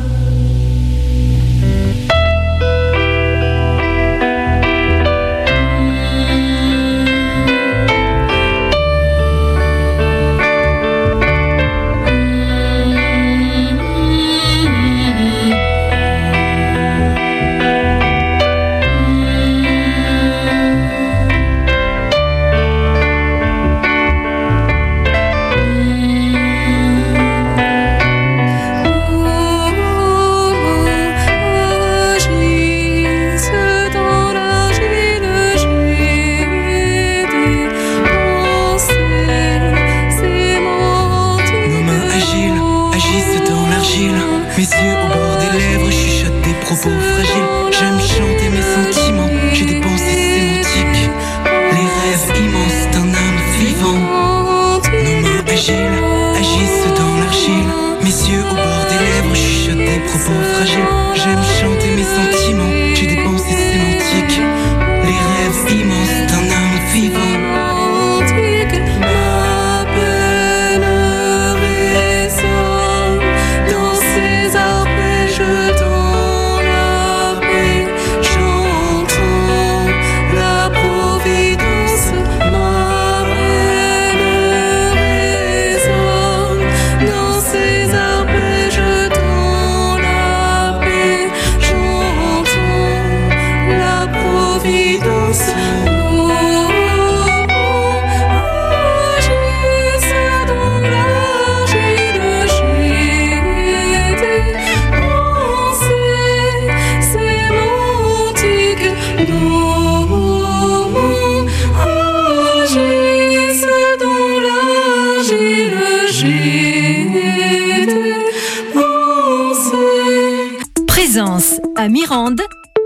Présence à Mirande,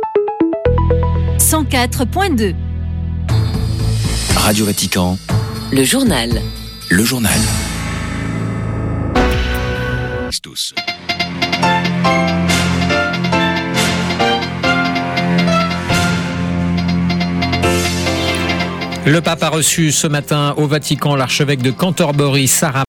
cent quatre point deux.
Radio Vatican.
Le journal.
Le journal. Tous.
Le pape a reçu ce matin au Vatican l'archevêque de Cantorbéry, Sarah